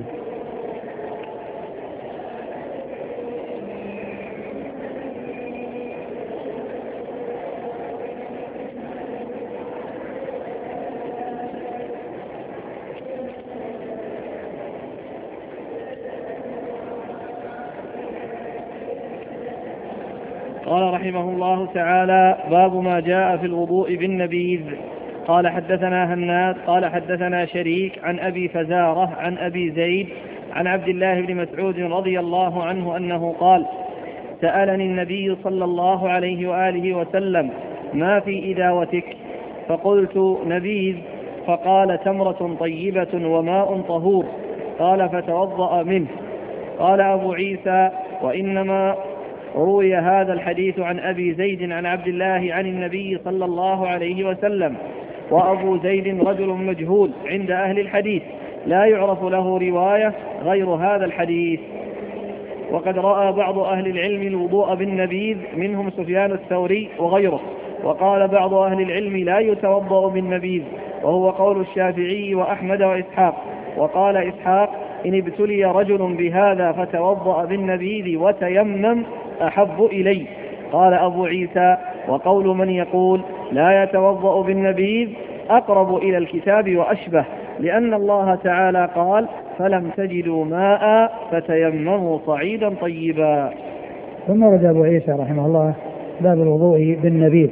قال رحمه الله تعالى: باب ما جاء في الوضوء بالنبيذ. قال حدثنا هناد قال حدثنا شريك عن أبي فزارة عن أبي زيد عن عبد الله بن مسعود رضي الله عنه أنه قال: سألني النبي صلى الله عليه وآله وسلم: ما في إداوتك؟ فقلت: نبيذ. فقال: تمرة طيبة وماء طهور. قال: فتوضأ منه. قال أبو عيسى: وإنما روي هذا الحديث عن أبي زيد عن عبد الله عن النبي صلى الله عليه وسلم، وأبو زيد رجل مجهول عند أهل الحديث لا يعرف له رواية غير هذا الحديث. وقد رأى بعض أهل العلم الوضوء بالنبيذ منهم سفيان الثوري وغيره، وقال بعض أهل العلم لا يتوضأ بالنبيذ، وهو قول الشافعي وأحمد وإسحاق. وقال إسحاق: إن ابتلي رجل بهذا فتوضأ بالنبيذ وتيمم أحب إلي. قال أبو عيسى: وقول من يقول لا يتوضأ بالنبيذ أقرب إلى الكتاب وأشبه، لأن الله تعالى قال: فلم تجدوا ماء فتيمموا صعيدا طيبا. ثم ورد أبو عيسى رحمه الله باب الوضوء بالنبيذ،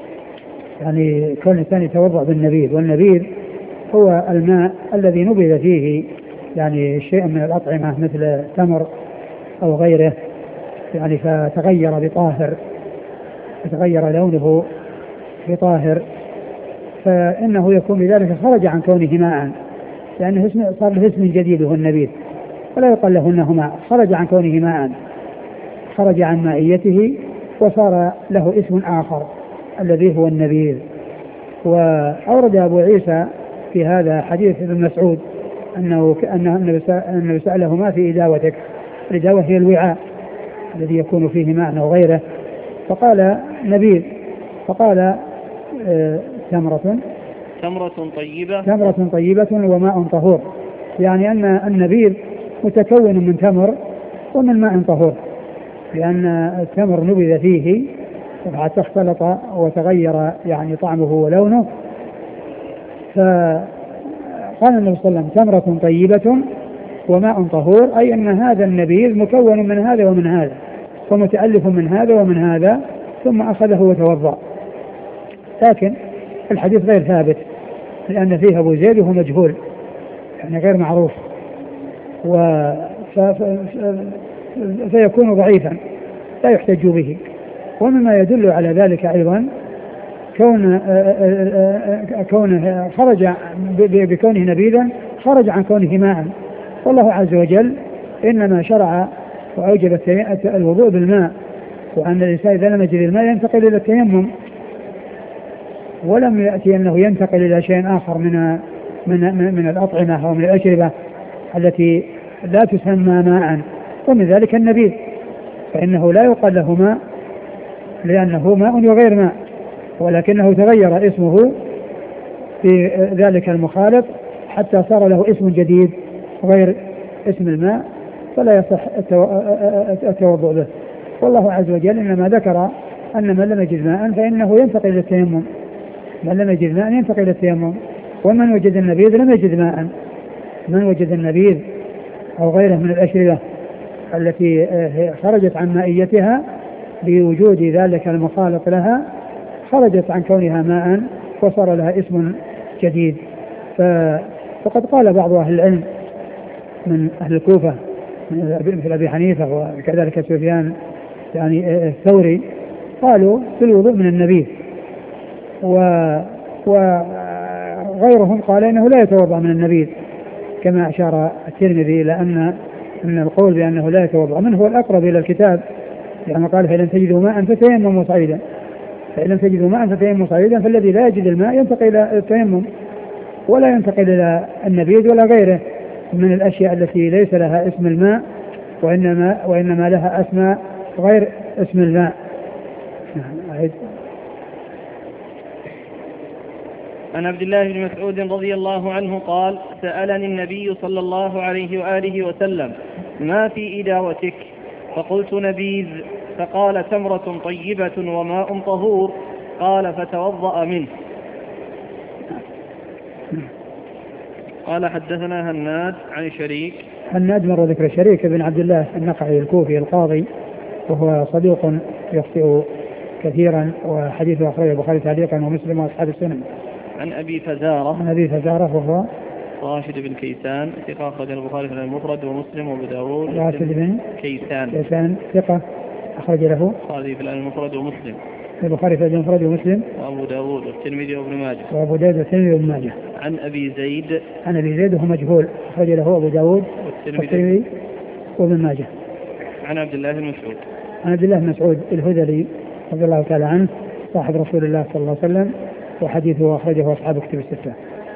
يعني كل إنسان يتوضأ بالنبيذ، والنبيذ هو الماء الذي نبذ فيه يعني شيء من الأطعمة مثل التمر أو غيره، يعني فتغير بطاهر، فتغير لونه بطاهر، فإنه يكون بذلك خرج عن كونه ماء، لأنه اسم صار له اسم جديد وهو النبيذ، ولا يقال له أنه ماء، خرج عن كونه ماء، خرج عن مائيته وصار له اسم آخر الذي هو النبيذ. وأورد أبو عيسى في هذا حديث ابن مسعود أنه أنه سأله: ما في إداوتك؟ الإداوة هي الوعاء الذي يكون فيه ماء أو غيره، فقال: نبيذ. فقال: آه تمرة تمرة طيبة تمرة طيبة وماء طهور، يعني أن النبيذ متكون من تمر ومن ماء طهور، لأن التمر نبذ فيه حتى اختلط وتغير يعني طعمه ولونه. فقال النبي صلى الله عليه وسلم: تمرة طيبة وماء طهور، أي أن هذا النبيذ مكون من هذا ومن هذا، ومتألف من هذا ومن هذا، ثم أخذه وتوضأ. لكن الحديث غير ثابت، لأن فيه أبو زيد وهو مجهول يعني غير معروف، و ف... ف... فيكون ضعيفا لا يحتج به. ومما يدل على ذلك أيضا كون كونه خرج بكونه نبيذا، خرج عن كونه ماء، والله عز وجل إنما شرع وأوجب الوضوء بالماء، وأن الإنسان إذا لم يجد الماء ينتقل إلى التيمم، ولم يأتي أنه ينتقل إلى شيء آخر من من من الأطعمة أو من الأشربة التي لا تسمى ماء، ومن ذلك النبيذ، فإنه لا يقال له ماء لأنه ماء وغير ماء، ولكنه تغير اسمه في ذلك المخالط حتى صار له اسم جديد غير اسم الماء، فلا يصح التوضؤ به. والله عز وجل إنما ذكر أن من لم يجد ماء فإنه ينتقل إلى التيمم، من لم يجد ماء ينتقل إلى التيمم، ومن وجد النبيذ لم يجد ماء، من وجد النبيذ أو غيره من الأشربة التي خرجت عن مائيتها بوجود ذلك المخالط لها خرجت عن كونها ماء وصار لها اسم جديد. فقد قال بعض أهل العلم من أهل الكوفة مثل أبي حنيفة وكذلك سفيان يعني الثوري قالوا في الوضوء من النبيذ، وغيرهم قال إنه لا يتوضأ من النبيذ كما أشار الترمذي، لأن أن القول بأنه لا يتوضأ منه هو الأقرب إلى الكتاب، يعني قال فإن لم تجدوا ماء فتيمموا صعيدا، فإن لم تجدوا ماء فتيمموا صعيدا، فالذي لا يجد الماء ينتقل إلى التيمم ولا ينتقل إلى النبيذ ولا غيره من الأشياء التي ليس لها اسم الماء وإنما, وإنما لها أسماء غير اسم الماء. عن عبد الله بن مسعود رضي الله عنه قال: سألني النبي صلى الله عليه وآله وسلم: ما في إداوتك؟ فقلت: نبيذ. فقال: تمرة طيبة وماء طهور. قال: فتوضأ منه. قال: حدثنا هناد عن شريك. هناد مر ذكر شريك بن عبد الله النقعي الكوفي القاضي، وهو صدوق يخطئ كثيرا، وحديثه أخرجه البخاري تعليقا ومسلم وأصحاب السنن. عن أبي فزارة. عن أبي فزارة وهو راشد بن كيسان ثقة أخرج البخاري في المفرد ومسلم وأبو داود. راشد بن كيسان كيسان ثقة أخرج له البخاري في المفرد ومسلم. البخاري في المفرد ومسلم وأبو داود والترمذي وابن ماجه. وأبو داود والترمذي وابن ماجه. عن أبي زيد. عن أبي زيد وهو مجهول أخرج له أبو داود والترمذي وابن ماجه. عن عبد الله بن مسعود. عن عبد الله بن مسعود الهذلي رضي الله تعالى عنه صاحب رسول الله صلى الله عليه وسلم، وحديثه أخرجه أصحاب كتب الستة.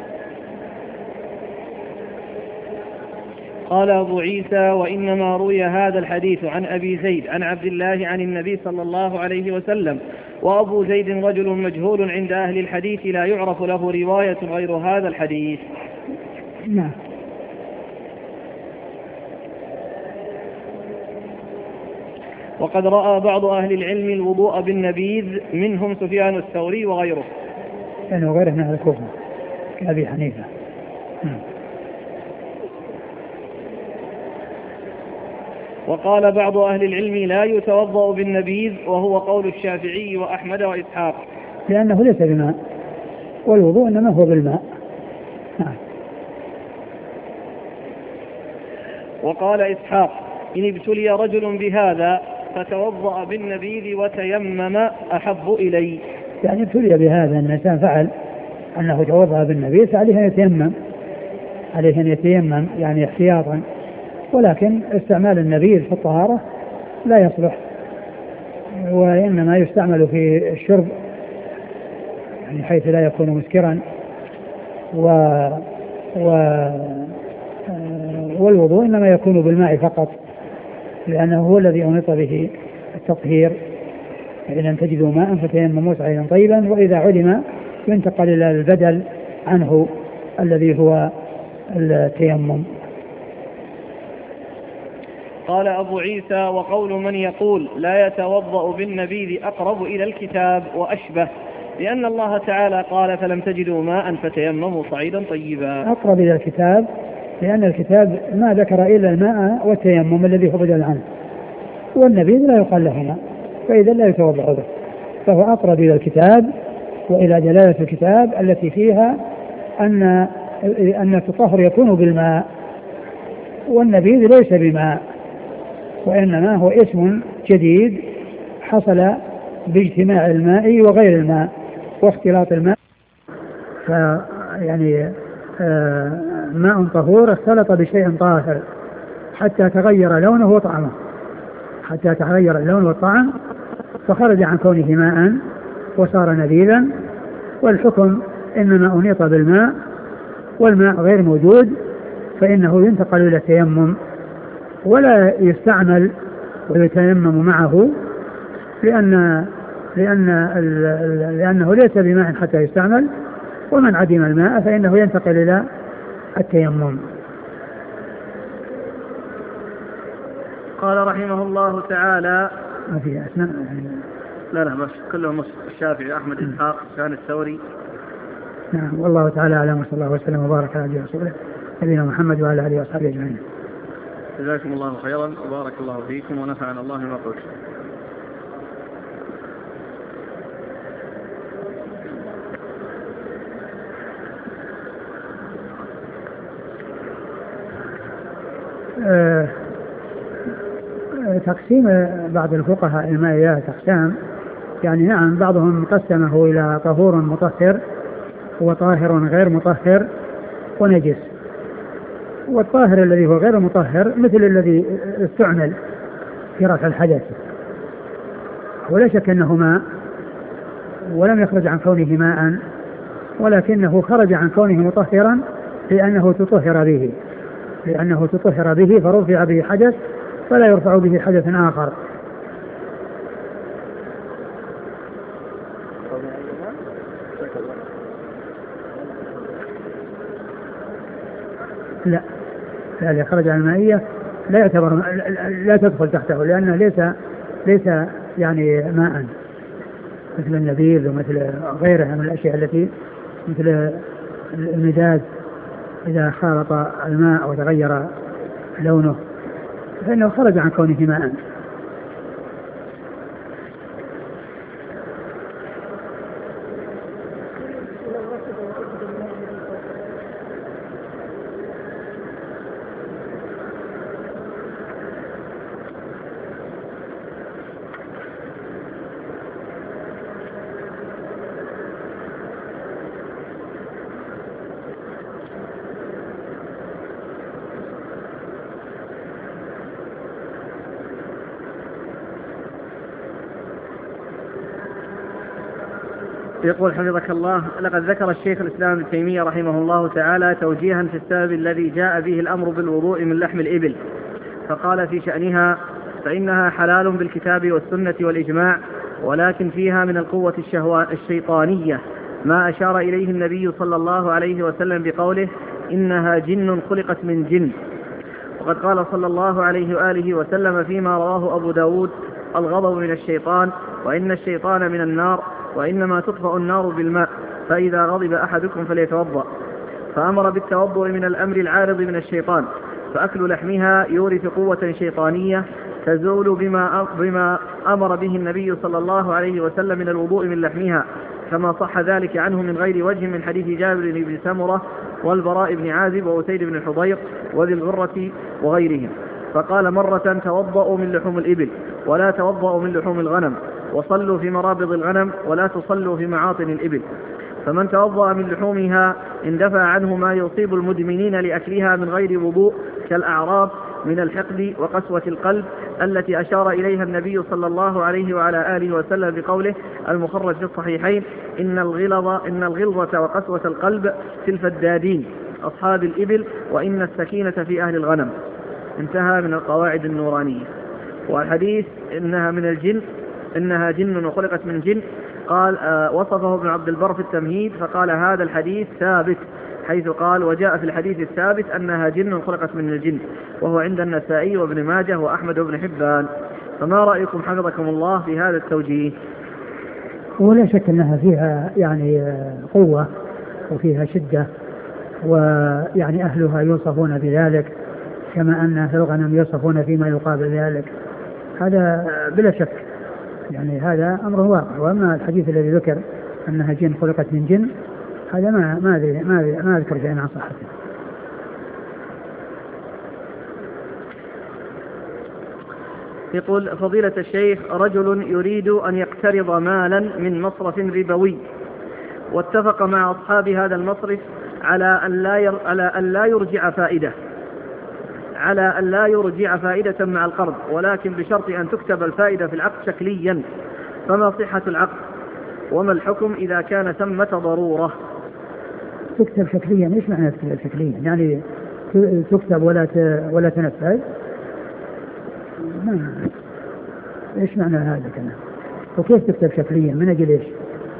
قال أبو عيسى: وإنما روي هذا الحديث عن أبي زيد عن عبد الله عن النبي صلى الله عليه وسلم، وأبو زيد رجل مجهول عند أهل الحديث لا يعرف له رواية غير هذا الحديث. نعم. وقد رأى بعض أهل العلم الوضوء بالنبيذ، منهم سفيان الثوري وغيره. يعني وغيره من أهل الكوفة كأبي حنيفة. وقال بعض أهل العلم لا يتوضأ بالنبيذ، وهو قول الشافعي وأحمد وإسحاق، لأنه ليس بماء، والوضوء إنما هو بالماء. وقال إسحاق: إن ابتلي رجل بهذا فتوضأ بالنبيذ وتيمم أحب إلي. يعني ابتلي بهذا، أن الإنسان فعل أنه توضأ بالنبيذ فعليه أن يتيمم، عليه أن يتيمم يعني احتياطا، ولكن استعمال النبيذ في الطهارة لا يصلح، وإنما يستعمل في الشرب يعني حيث لا يكون مسكرا، و, و والوضوء إنما يكون بالماء فقط، لأنه هو الذي أنط به التطهير. إذا لم تجدوا ماء فتيمموا صعيدا طيبا، وإذا علم ينتقل إلى البدل عنه الذي هو التيمم. قال أبو عيسى: وقول من يقول لا يتوضأ بالنبيذ أقرب إلى الكتاب وأشبه، لأن الله تعالى قال: فلم تجدوا ماء فتيمموا صعيدا طيبا. أقرب إلى الكتاب لأن الكتاب ما ذكر إلا الماء والتيمم الذي هو بدل عنه، والنبيذ لا يقال له ماء، فإذا لا يتوضأ به، فهو أقرب إلى الكتاب وإلى دلالة الكتاب التي فيها أن أن التطهر يكون بالماء، والنبيذ ليس بماء، وإنما هو اسم جديد حصل باجتماع الماء وغير الماء واختلاط الماء، فيعني آه ماء طهور اختلط بشيء طاهر حتى تغير لونه وطعمه، حتى تغير اللون والطعم، فخرج عن كونه ماء وصار نبيذا، والحكم إنما أنيط بالماء والماء غير موجود، فإنه ينتقل إلى التيمم ولا يستعمل ويتيمم معه، لأن لأن لأنه ليس بماء حتى يستعمل، ومن عدم الماء فإنه ينتقل إلى التيمم. قال رحمه الله تعالى: ما في أسماء يعني. لا لا بس كلهم الشافعي أحمد إسحاق سفيان الثوري. نعم، والله تعالى أعلم، وصلى الله وسلم وبارك على عبده ورسوله نبينا محمد وعلى آله وصحبه أجمعين. جزاكم الله خيرا وبارك الله فيكم ونفعنا الله ما قلت. آه تقسيم بعض الفقهاء المائيات أقسام، يعني نعم بعضهم قسمه إلى طهور مطهر وطاهر غير مطهر ونجس. والطاهر الذي هو غير مطهر مثل الذي استعمل في رفع الحدث، ولا شك أنه ماء ولم يخرج عن كونه ماء، ولكنه خرج عن كونه مطهرا لأنه تطهر به لأنه تطهر به فرفع به حدث فلا يرفع به حدث آخر. لا لا اللي خرج عن المائية لا يعتبر، لا تدخل تحته، لأنه ليس ليس يعني ماء مثل النبيذ ومثل غيرها من الأشياء التي مثل المداد إذا خالط الماء وتغير لونه فإنه خرج عن كونه ماء. يقول حفظك الله: لقد ذكر الشيخ الإسلام ابن تيمية رحمه الله تعالى توجيها في السبب الذي جاء به الأمر بالوضوء من لحم الإبل، فقال في شأنها: فإنها حلال بالكتاب والسنة والإجماع، ولكن فيها من القوة الشيطانية ما أشار إليه النبي صلى الله عليه وسلم بقوله: إنها جن خلقت من جن. وقد قال صلى الله عليه وآله وسلم فيما رواه أبو داود: الغضب من الشيطان، وإن الشيطان من النار، وإنما تطفأ النار بالماء، فإذا غضب أحدكم فليتوضأ. فأمر بالتوضؤ من الأمر العارض من الشيطان، فأكل لحمها يورث قوة شيطانية تزول بما, بما أمر به النبي صلى الله عليه وسلم من الوضوء من لحمها، كما صح ذلك عنه من غير وجه من حديث جابر بن سمرة والبراء بن عازب وأسيد بن الحضير وذي الغرة وغيرهم. فقال مرة: توضؤوا من لحوم الإبل ولا توضؤوا من لحوم الغنم، وصلوا في مرابض الغنم ولا تصلوا في معاطن الإبل. فمن توضأ من لحومها اندفع عنه ما يصيب المدمنين لأكلها من غير وضوء كالأعراض من الحقد وقسوة القلب التي أشار إليها النبي صلى الله عليه وعلى آله وسلم بقوله المخرج في الصحيحين: إن الغلظة, إن الغلظة وقسوة القلب في الفدادين أصحاب الإبل، وإن السكينة في أهل الغنم. انتهى من القواعد النورانية. والحديث إنها من الجن، إنها جن وخلقت من جن، قال آه وصفه ابن عبد البر في التمهيد فقال: هذا الحديث ثابت، حيث قال: وجاء في الحديث الثابت أنها جن خلقت من الجن، وهو عند النسائي وابن ماجه وأحمد وابن حبان. فما رأيكم حفظكم الله في هذا التوجيه؟ ولا شك أنها فيها يعني قوة وفيها شدة، ويعني أهلها يوصفون بذلك كما أن أهل الغنم يوصفون فيما يقابل ذلك، هذا بلا شك، يعني هذا أمر واقع. وأما الحديث الذي ذكر أنها جن خلقت من جن هذا ما ما ما ما أذكر شيئا عن صحته. يقول فضيلة الشيخ: رجل يريد أن يقترض مالا من مصرف ربوي، واتفق مع أصحاب هذا المصرف على أن لا ير... على أن لا يرجع فائدة على أن لا يرجع فائدة مع القرض، ولكن بشرط أن تكتب الفائدة في العقد شكليا، فما صحة العقد؟ وما الحكم إذا كان ثمة ضرورة؟ تكتب شكليا، إيش معنى تكتب شكليا؟ يعني تكتب ولا ت... ولا تنفذ؟ ما إيش معنى هذا كلام؟ وكيف تكتب شكليا من أجل إيش؟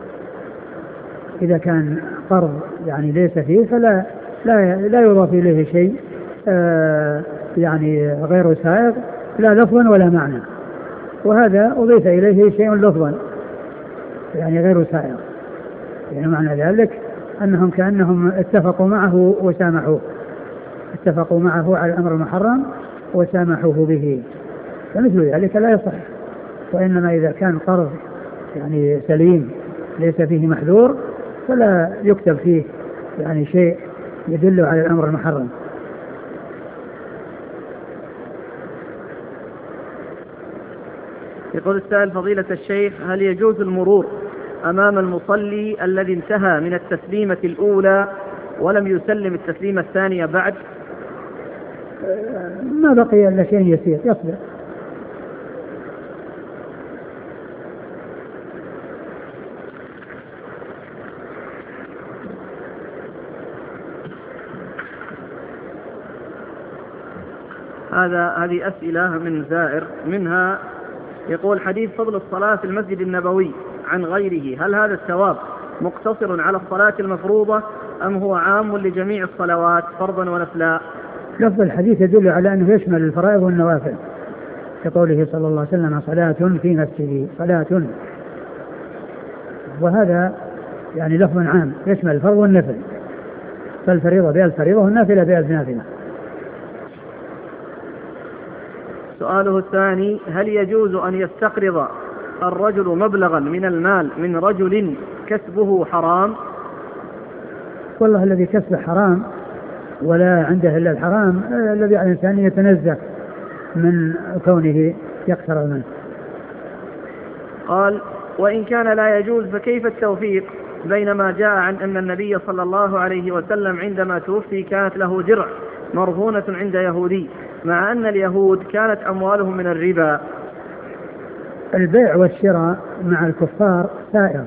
إذا كان قرض يعني ليس فيه فلا لا لا يضاف إليه شيء آه يعني غير سائغ لا لفظا ولا معنى، وهذا أضيف إليه شيء لفظا يعني غير سائغ، يعني معنى ذلك أنهم كأنهم اتفقوا معه وسامحوه اتفقوا معه على الأمر المحرم وسامحوه به، فمثل ذلك لا يصح. وإنما إذا كان قرض يعني سليم ليس فيه محذور فلا يكتب فيه يعني شيء يدل على الأمر المحرم. يقول السائل فضيلة الشيخ هل يجوز المرور أمام المصلي الذي انتهى من التسليمة الأولى ولم يسلم التسليمة الثانية بعد؟ ما بقي إلا شيء يسير يصبر. هذا هذه أسئلة من زائر، منها يقول حديث فضل الصلاة في المسجد النبوي عن غيره، هل هذا الثواب مقتصر على الصلاة المفروضة أم هو عام لجميع الصلوات فرضا ونفلا؟ لفظ الحديث يدل على أنه يشمل الفرائض والنوافل، كقوله صلى الله عليه وسلم صلاة في مسجدي صلاة، وهذا يعني لفظ عام يشمل الفرض والنفل، فالفريضة بها الفريضة والنافلة بها النافلة. سؤاله الثاني هل يجوز أن يستقرض الرجل مبلغا من المال من رجل كسبه حرام؟ والله الذي كسبه حرام ولا عنده إلا الحرام الذي على الإنسان يتنزه من كونه يقترض منه. قال وإن كان لا يجوز فكيف التوفيق بين ما جاء عن أن النبي صلى الله عليه وسلم عندما توفي كانت له درع مرهونة عند يهودي مع أن اليهود كانت أموالهم من الربا؟ البيع والشراء مع الكفار سائر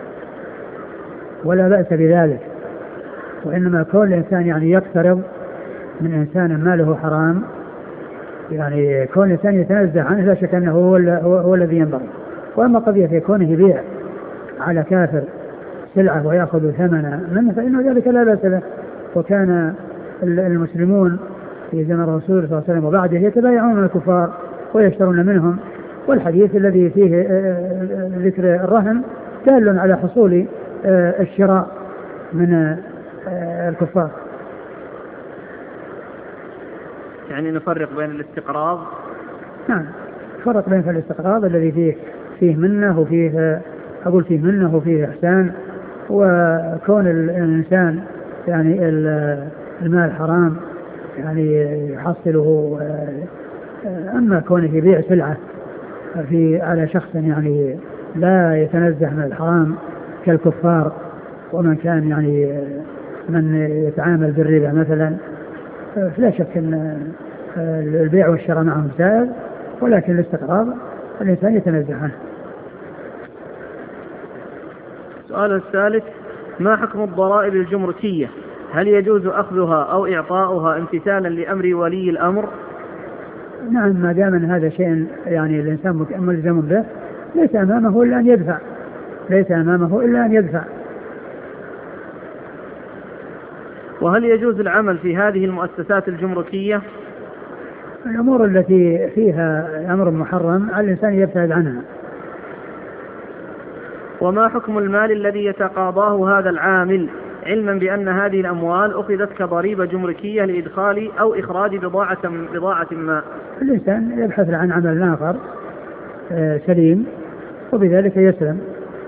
ولا بأس بذلك، وإنما كون الإنسان يعني يقترض من إنسان ماله حرام، يعني كون الإنسان يتنزه عنه لا شك أنه هو, هو, هو الذي ينبغي. وأما قضية في كونه يبيع على كافر سلعة ويأخذ ثمنها منه فإنه ذلك لا بأس له، وكان المسلمون في زمن الرسول صلى الله عليه وسلم وبعده يتبايعون من الكفار ويشترون منهم، والحديث الذي فيه ذكر الرهن دال على حصول الشراء من الكفار. يعني نفرق بين الاستقراض؟ نعم فرق بين الاستقراض الذي فيه فيه منه وفيه أقول فيه منه وفيه إحسان، وكون الإنسان يعني المال حرام يعني يحصله. أما كونه يبيع سلعة في على شخص يعني لا يتنزه من الحرام كالكفار ومن كان يعني من يتعامل بالربا مثلا، فلا شك أن البيع والشراء معهم سائر، ولكن الاستقراض الإنسان يتنزه عنه. السؤال الثالث ما حكم الضرائب الجمركية؟ هل يجوز أخذها أو إعطاؤها امتثالا لأمر ولي الأمر؟ نعم ما دام أن هذا شيء يعني الإنسان ملزم به ليس أمامه إلا أن يدفع، ليس أمامه إلا أن يدفع. وهل يجوز العمل في هذه المؤسسات الجمركية؟ الأمور التي فيها أمر محرم على الإنسان يبتعد عنها. وما حكم المال الذي يتقاضاه هذا العامل علما بأن هذه الأموال أخذت كضريبة جمركية لإدخال أو إخراج بضاعة بضاعة ما؟ الإنسان يبحث عن عمل آخر سليم وبذلك يسلم.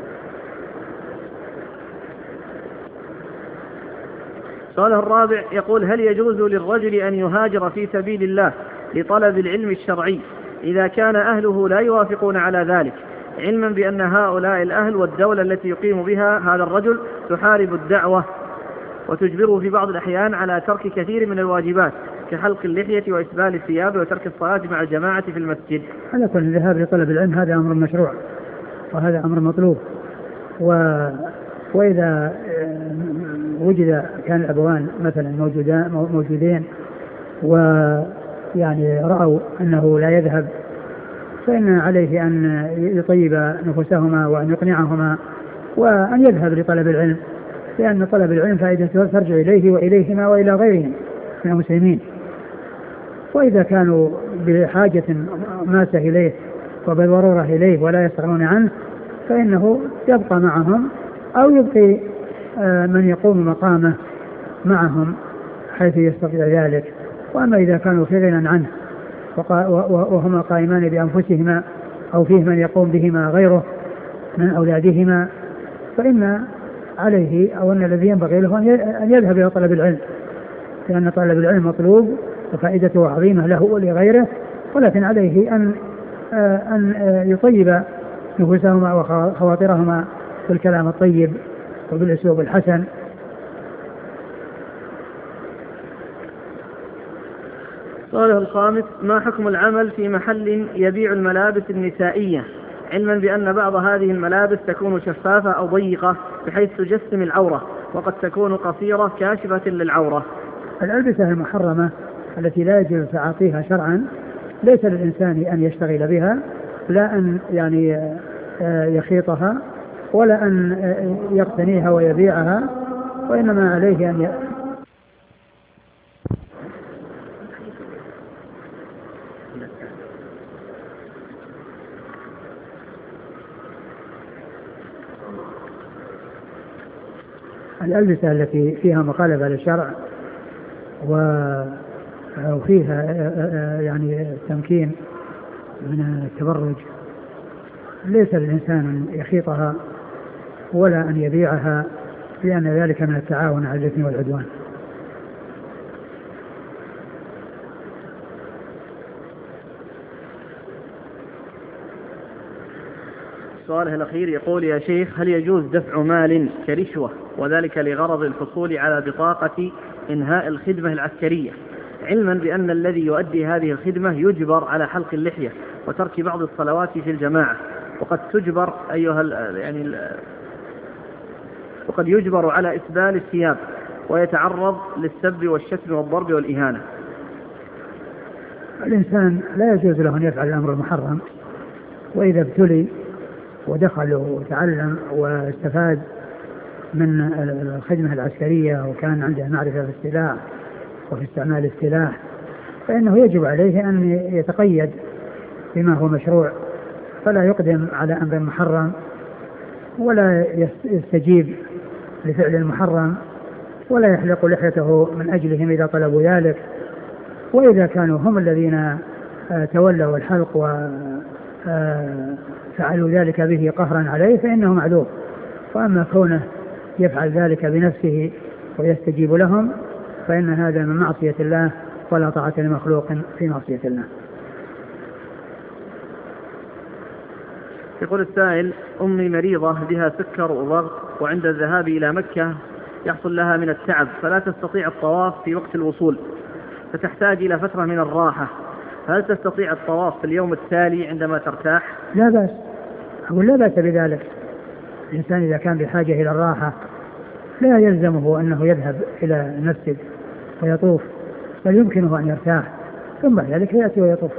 سؤاله الرابع يقول هل يجوز للرجل أن يهاجر في سبيل الله لطلب العلم الشرعي إذا كان أهله لا يوافقون على ذلك، علما بأن هؤلاء الأهل والدولة التي يقيم بها هذا الرجل تحارب الدعوة وتجبره في بعض الأحيان على ترك كثير من الواجبات كحلق اللحية وإسبال الثياب وترك الصلاة مع الجماعة في المسجد؟ على كل الذهاب لطلب العلم هذا أمر مشروع وهذا أمر مطلوب، و... وإذا وجد كان الأبوان مثلا موجودين ويعني رأوا أنه لا يذهب فإن عليه أن يطيب نفوسهما وأن يقنعهما وأن يذهب لطلب العلم، لأن طلب العلم فائدته ترجع إليه وإليهما وإلى غيرهم من المسلمين. وإذا كانوا بحاجة ماسة إليه وبالضرورة إليه ولا يستغنون عنه فإنه يبقى معهم أو يبقي من يقوم مقامه معهم حيث يستطيع ذلك. وأما إذا كانوا في غنى عنه وهما قائمان بأنفسهما أو فيه من يقوم بهما غيره من أولادهما فإن عليه أو أن الذي ينبغي له أن يذهب إلى طلب العلم، لأن طلب العلم مطلوب وفائدته عظيمة له ولغيره، ولكن عليه أن أن يطيب نفوسهما وخواطرهما بالكلام الطيب وبالأسلوب الحسن. قال الخامس: ما حكم العمل في محل يبيع الملابس النسائية، علما بأن بعض هذه الملابس تكون شفافة أو ضيقة بحيث تجسم العورة، وقد تكون قصيرة كاشفة للعورة؟ الألبسة المحرمة التي لا يجوز تعاطيها شرعا ليس للإنسان أن يشتغل بها، لا أن يعني يخيطها ولا أن يقتنيها ويبيعها، وإنما عليه أن ي... الألبسة التي فيها مخالفة للشرع وفيها يعني تمكين من التبرج ليس للإنسان أن يخيطها ولا أن يبيعها، لأن ذلك من التعاون على الإثم والعدوان. سؤاله الأخير يقول: يا شيخ، هل يجوز دفع مال كرشوة وذلك لغرض الحصول على بطاقة إنهاء الخدمة العسكرية، علما بأن الذي يؤدي هذه الخدمة يجبر على حلق اللحية وترك بعض الصلوات في الجماعة، وقد تجبر أيها يعني وقد يجبر على إسبال الثياب ويتعرض للسب والشتم والضرب والإهانة؟ الإنسان لا يجوز له أن يفعل الأمر المحرم، وإذا ابتلي ودخل وتعلم واستفاد من الخدمة العسكرية وكان عنده معرفة في السلاح وفي استعمال السلاح، فإنه يجب عليه أن يتقيد بما هو مشروع، فلا يقدم على أمر محرم ولا يستجيب لفعل المحرم ولا يحلق لحيته من أجلهم إذا طلبوا ذلك، وإذا كانوا هم الذين تولوا الحلق وفعلوا ذلك به قهرا عليه فإنه معذور. وأما كونه يفعل ذلك بنفسه ويستجيب لهم فإن هذا من معصية الله، ولا طاعة لمخلوق في معصية الله. يقول السائل: أمي مريضة بها سكر وضغط، وعند الذهاب إلى مكة يحصل لها من التعب فلا تستطيع الطواف في وقت الوصول، فتحتاج إلى فترة من الراحة، هل تستطيع الطواف في اليوم التالي عندما ترتاح؟ لا بأس، أقول لا بأس بذلك. الإنسان إذا كان بحاجة إلى الراحة لا يلزمه أنه يذهب إلى المسجد ويطوف، بل يمكنه أن يرتاح ثم بعد ذلك يأتي ويطوف.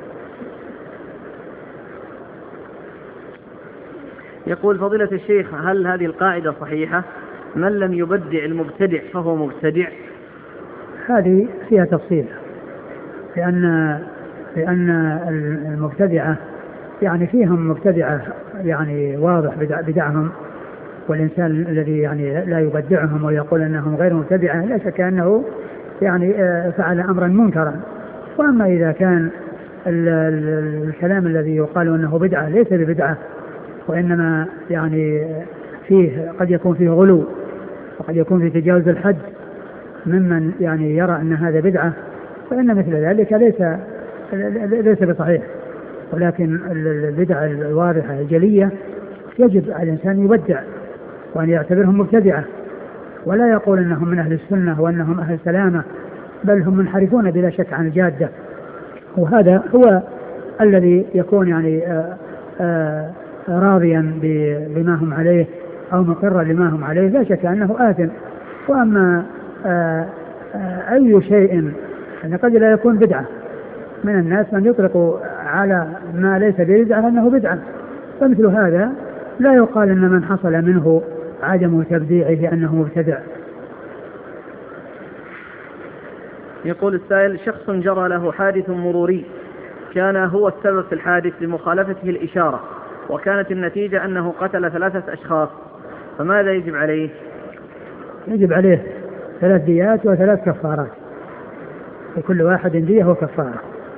يقول: فضيلة الشيخ، هل هذه القاعدة صحيحة؟ من لم يبدع المبتدع فهو مبتدع؟ هذه فيها تفصيل، لأن لأن المبتدعة يعني فيهم مبتدعة يعني واضح بدعهم، والإنسان الذي يعني لا يبدعهم ويقول أنهم غير مبتدعة لا شك أنه يعني فعل أمرا منكرا. وأما إذا كان الكلام الذي يقال أنه بدعة ليس ببدعة، وإنما يعني فيه قد يكون فيه غلو وقد يكون فيه تجاوز الحد ممن يعني يرى أن هذا بدعة، فإن مثل ذلك ليس ليس بصحيح. ولكن البدع الواضحة الجلية يجب على الإنسان يبدع وأن يعتبرهم مبتدعة، ولا يقول أنهم من أهل السنة وأنهم أهل سلامة، بل هم منحرفون بلا شك عن الجادة. وهذا هو الذي يكون يعني آآ آآ راضيا بما هم عليه أو مقرا لما هم عليه لا شك أنه آثم. وأما آآ آآ أي شيء أن قد لا يكون بدعة، من الناس من يطلق على ما ليس بدعة أنه بدعة، فمثل هذا لا يقال أن من حصل منه عدم تبديعه أنه مبتدع. يقول السائل: شخص جرى له حادث مروري كان هو السبب في الحادث لمخالفته الإشارة، وكانت النتيجة أنه قتل ثلاثة أشخاص، فماذا يجب عليه؟ يجب عليه ثلاث ديات وثلاث كفارات، لكل واحد دية وكفارة.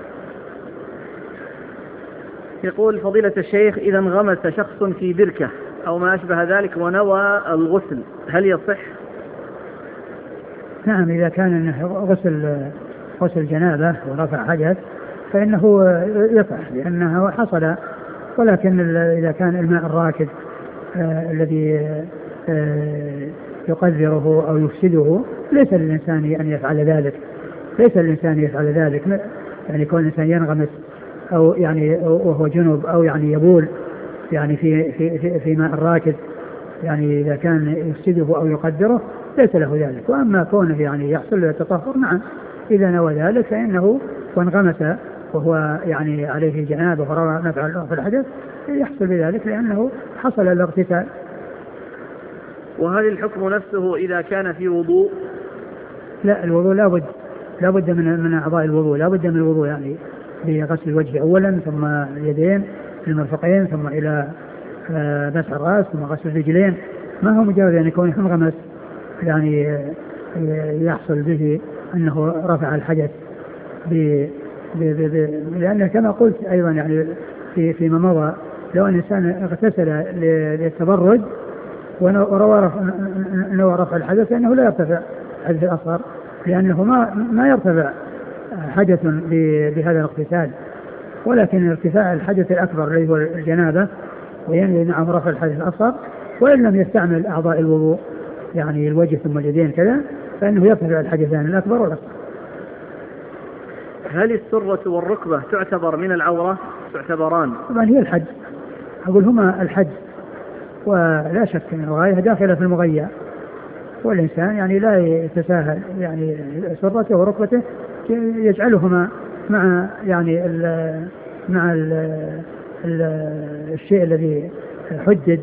يقول: فضيلة الشيخ، إذا انغمس شخص في بركة أو ما أشبه ذلك ونوى الغسل هل يصح؟ نعم، إذا كان غسل غسل جنابة ورفع حدث فإنه يقع لأنه حصل. ولكن إذا كان الماء الراكد آه الذي آه يقذره أو يفسده ليس للإنسان أن يفعل ذلك، ليس للإنسان يفعل ذلك، يعني كون الإنسان ينغمس أو يعني وهو جنب أو يعني يبول يعني في في في, في ماء الراكد، يعني إذا كان يفسده أو يقدره ليس له ذلك. وأما كونه يعني يحصل له التطهر نعم إذا نوى ذلك فإنه وانغمس وهو يعني عليه جنابه وروى نفع في الحدث يحصل بذلك لأنه حصل الاغتسال. وهل الحكم نفسه إذا كان في وضوء؟ لا، الوضوء لا بد لا بد من من أعضاء الوضوء، لا بد من الوضوء يعني بغسل الوجه أولا ثم اليدين المرفقين ثم إلى مسح الرأس ثم غسل الرجلين. ما هو مجرد أن يكون ينغمس يعني يحصل به أنه رفع الحدث ب ب ب لأن كما قلت أيضا يعني في فيما مضى لو أن الإنسان اغتسل للتبرد وروى رفع الحدث فإنه لا يرتفع الحدث الأصغر، لأنه ما ما يرتفع حدث بهذا الاغتسال، ولكن ارتفاع الحدث الأكبر الذي هو الجنابة وينوي نعم رفع الحدث الأصغر وإن لم يستعمل أعضاء الوضوء يعني الوجه ثم اليدين كذا فإنه يرتفع الحدثان الأكبر والأصغر. هل السرة والركبة تعتبر من العورة؟ تعتبران؟ طبعا هي الحج، أقول هما الحج، ولا شك أن الغاية داخلة في المغية، والإنسان يعني لا يتساهل يعني سرته وركبته يجعلهما مع يعني ال مع ال ال الشيء الذي حدد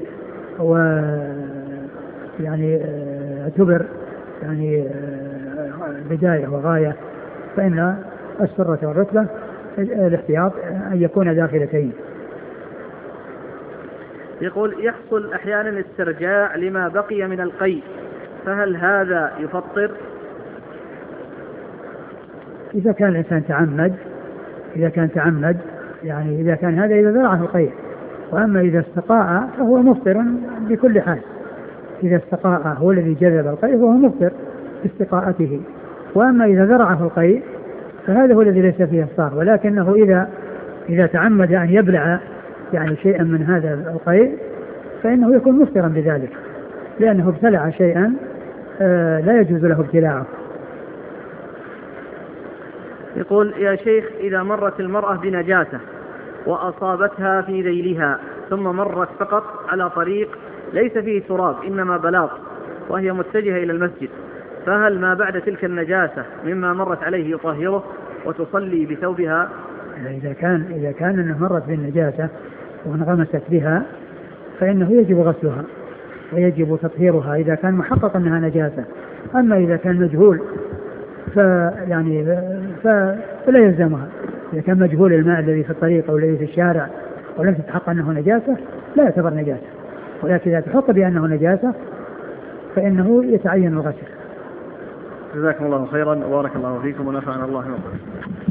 ويعني اعتبر يعني بداية وغاية، فإن السرة والركبة الاحتياط أن يكون داخلتين. يقول يحصل أحيانا استرجاع لما بقي من القيء، فهل هذا يفطر؟ إذا كان الإنسان تعمد إذا كان تعمد يعني إذا كان هذا إذا ذرعه القيء، وأما إذا استقاء فهو مفطر بكل حال. إذا استقاء هو الذي جذب القيء فهو مفطر باستقاءته، وأما إذا ذرعه القيء فهذا هو الذي ليس فيه إفطار، ولكنه إذا إذا تعمد أن يبلع يعني شيئا من هذا القيء فإنه يكون مفطرا بذلك، لأنه ابتلع شيئا آه لا يجوز له ابتلاعه. يقول يا شيخ إذا مرت المرأة بنجاسة وأصابتها في ذيلها ثم مرت فقط على طريق ليس فيه تراب إنما بلاط وهي متجهة إلى المسجد، فهل ما بعد تلك النجاسة مما مرت عليه يطهره وتصلي بثوبها؟ إذا كان إذا كان أنه مرت بالنجاسة وانغمست بها فإنه يجب غسلها ويجب تطهيرها إذا كان محقق أنها نجاسة. أما إذا كان مجهول فيعني فلا يلزمها. إذا كان مجهول الماء الذي في الطريق أو الذي في الشارع ولم تتحقق أنه نجاسة لا يعتبر نجاسة، ولكن إذا تحق بأنه نجاسة فإنه يتعين الغسل. جزاكم الله خيرا وبارك الله فيكم ونفعنا الله وبركاته.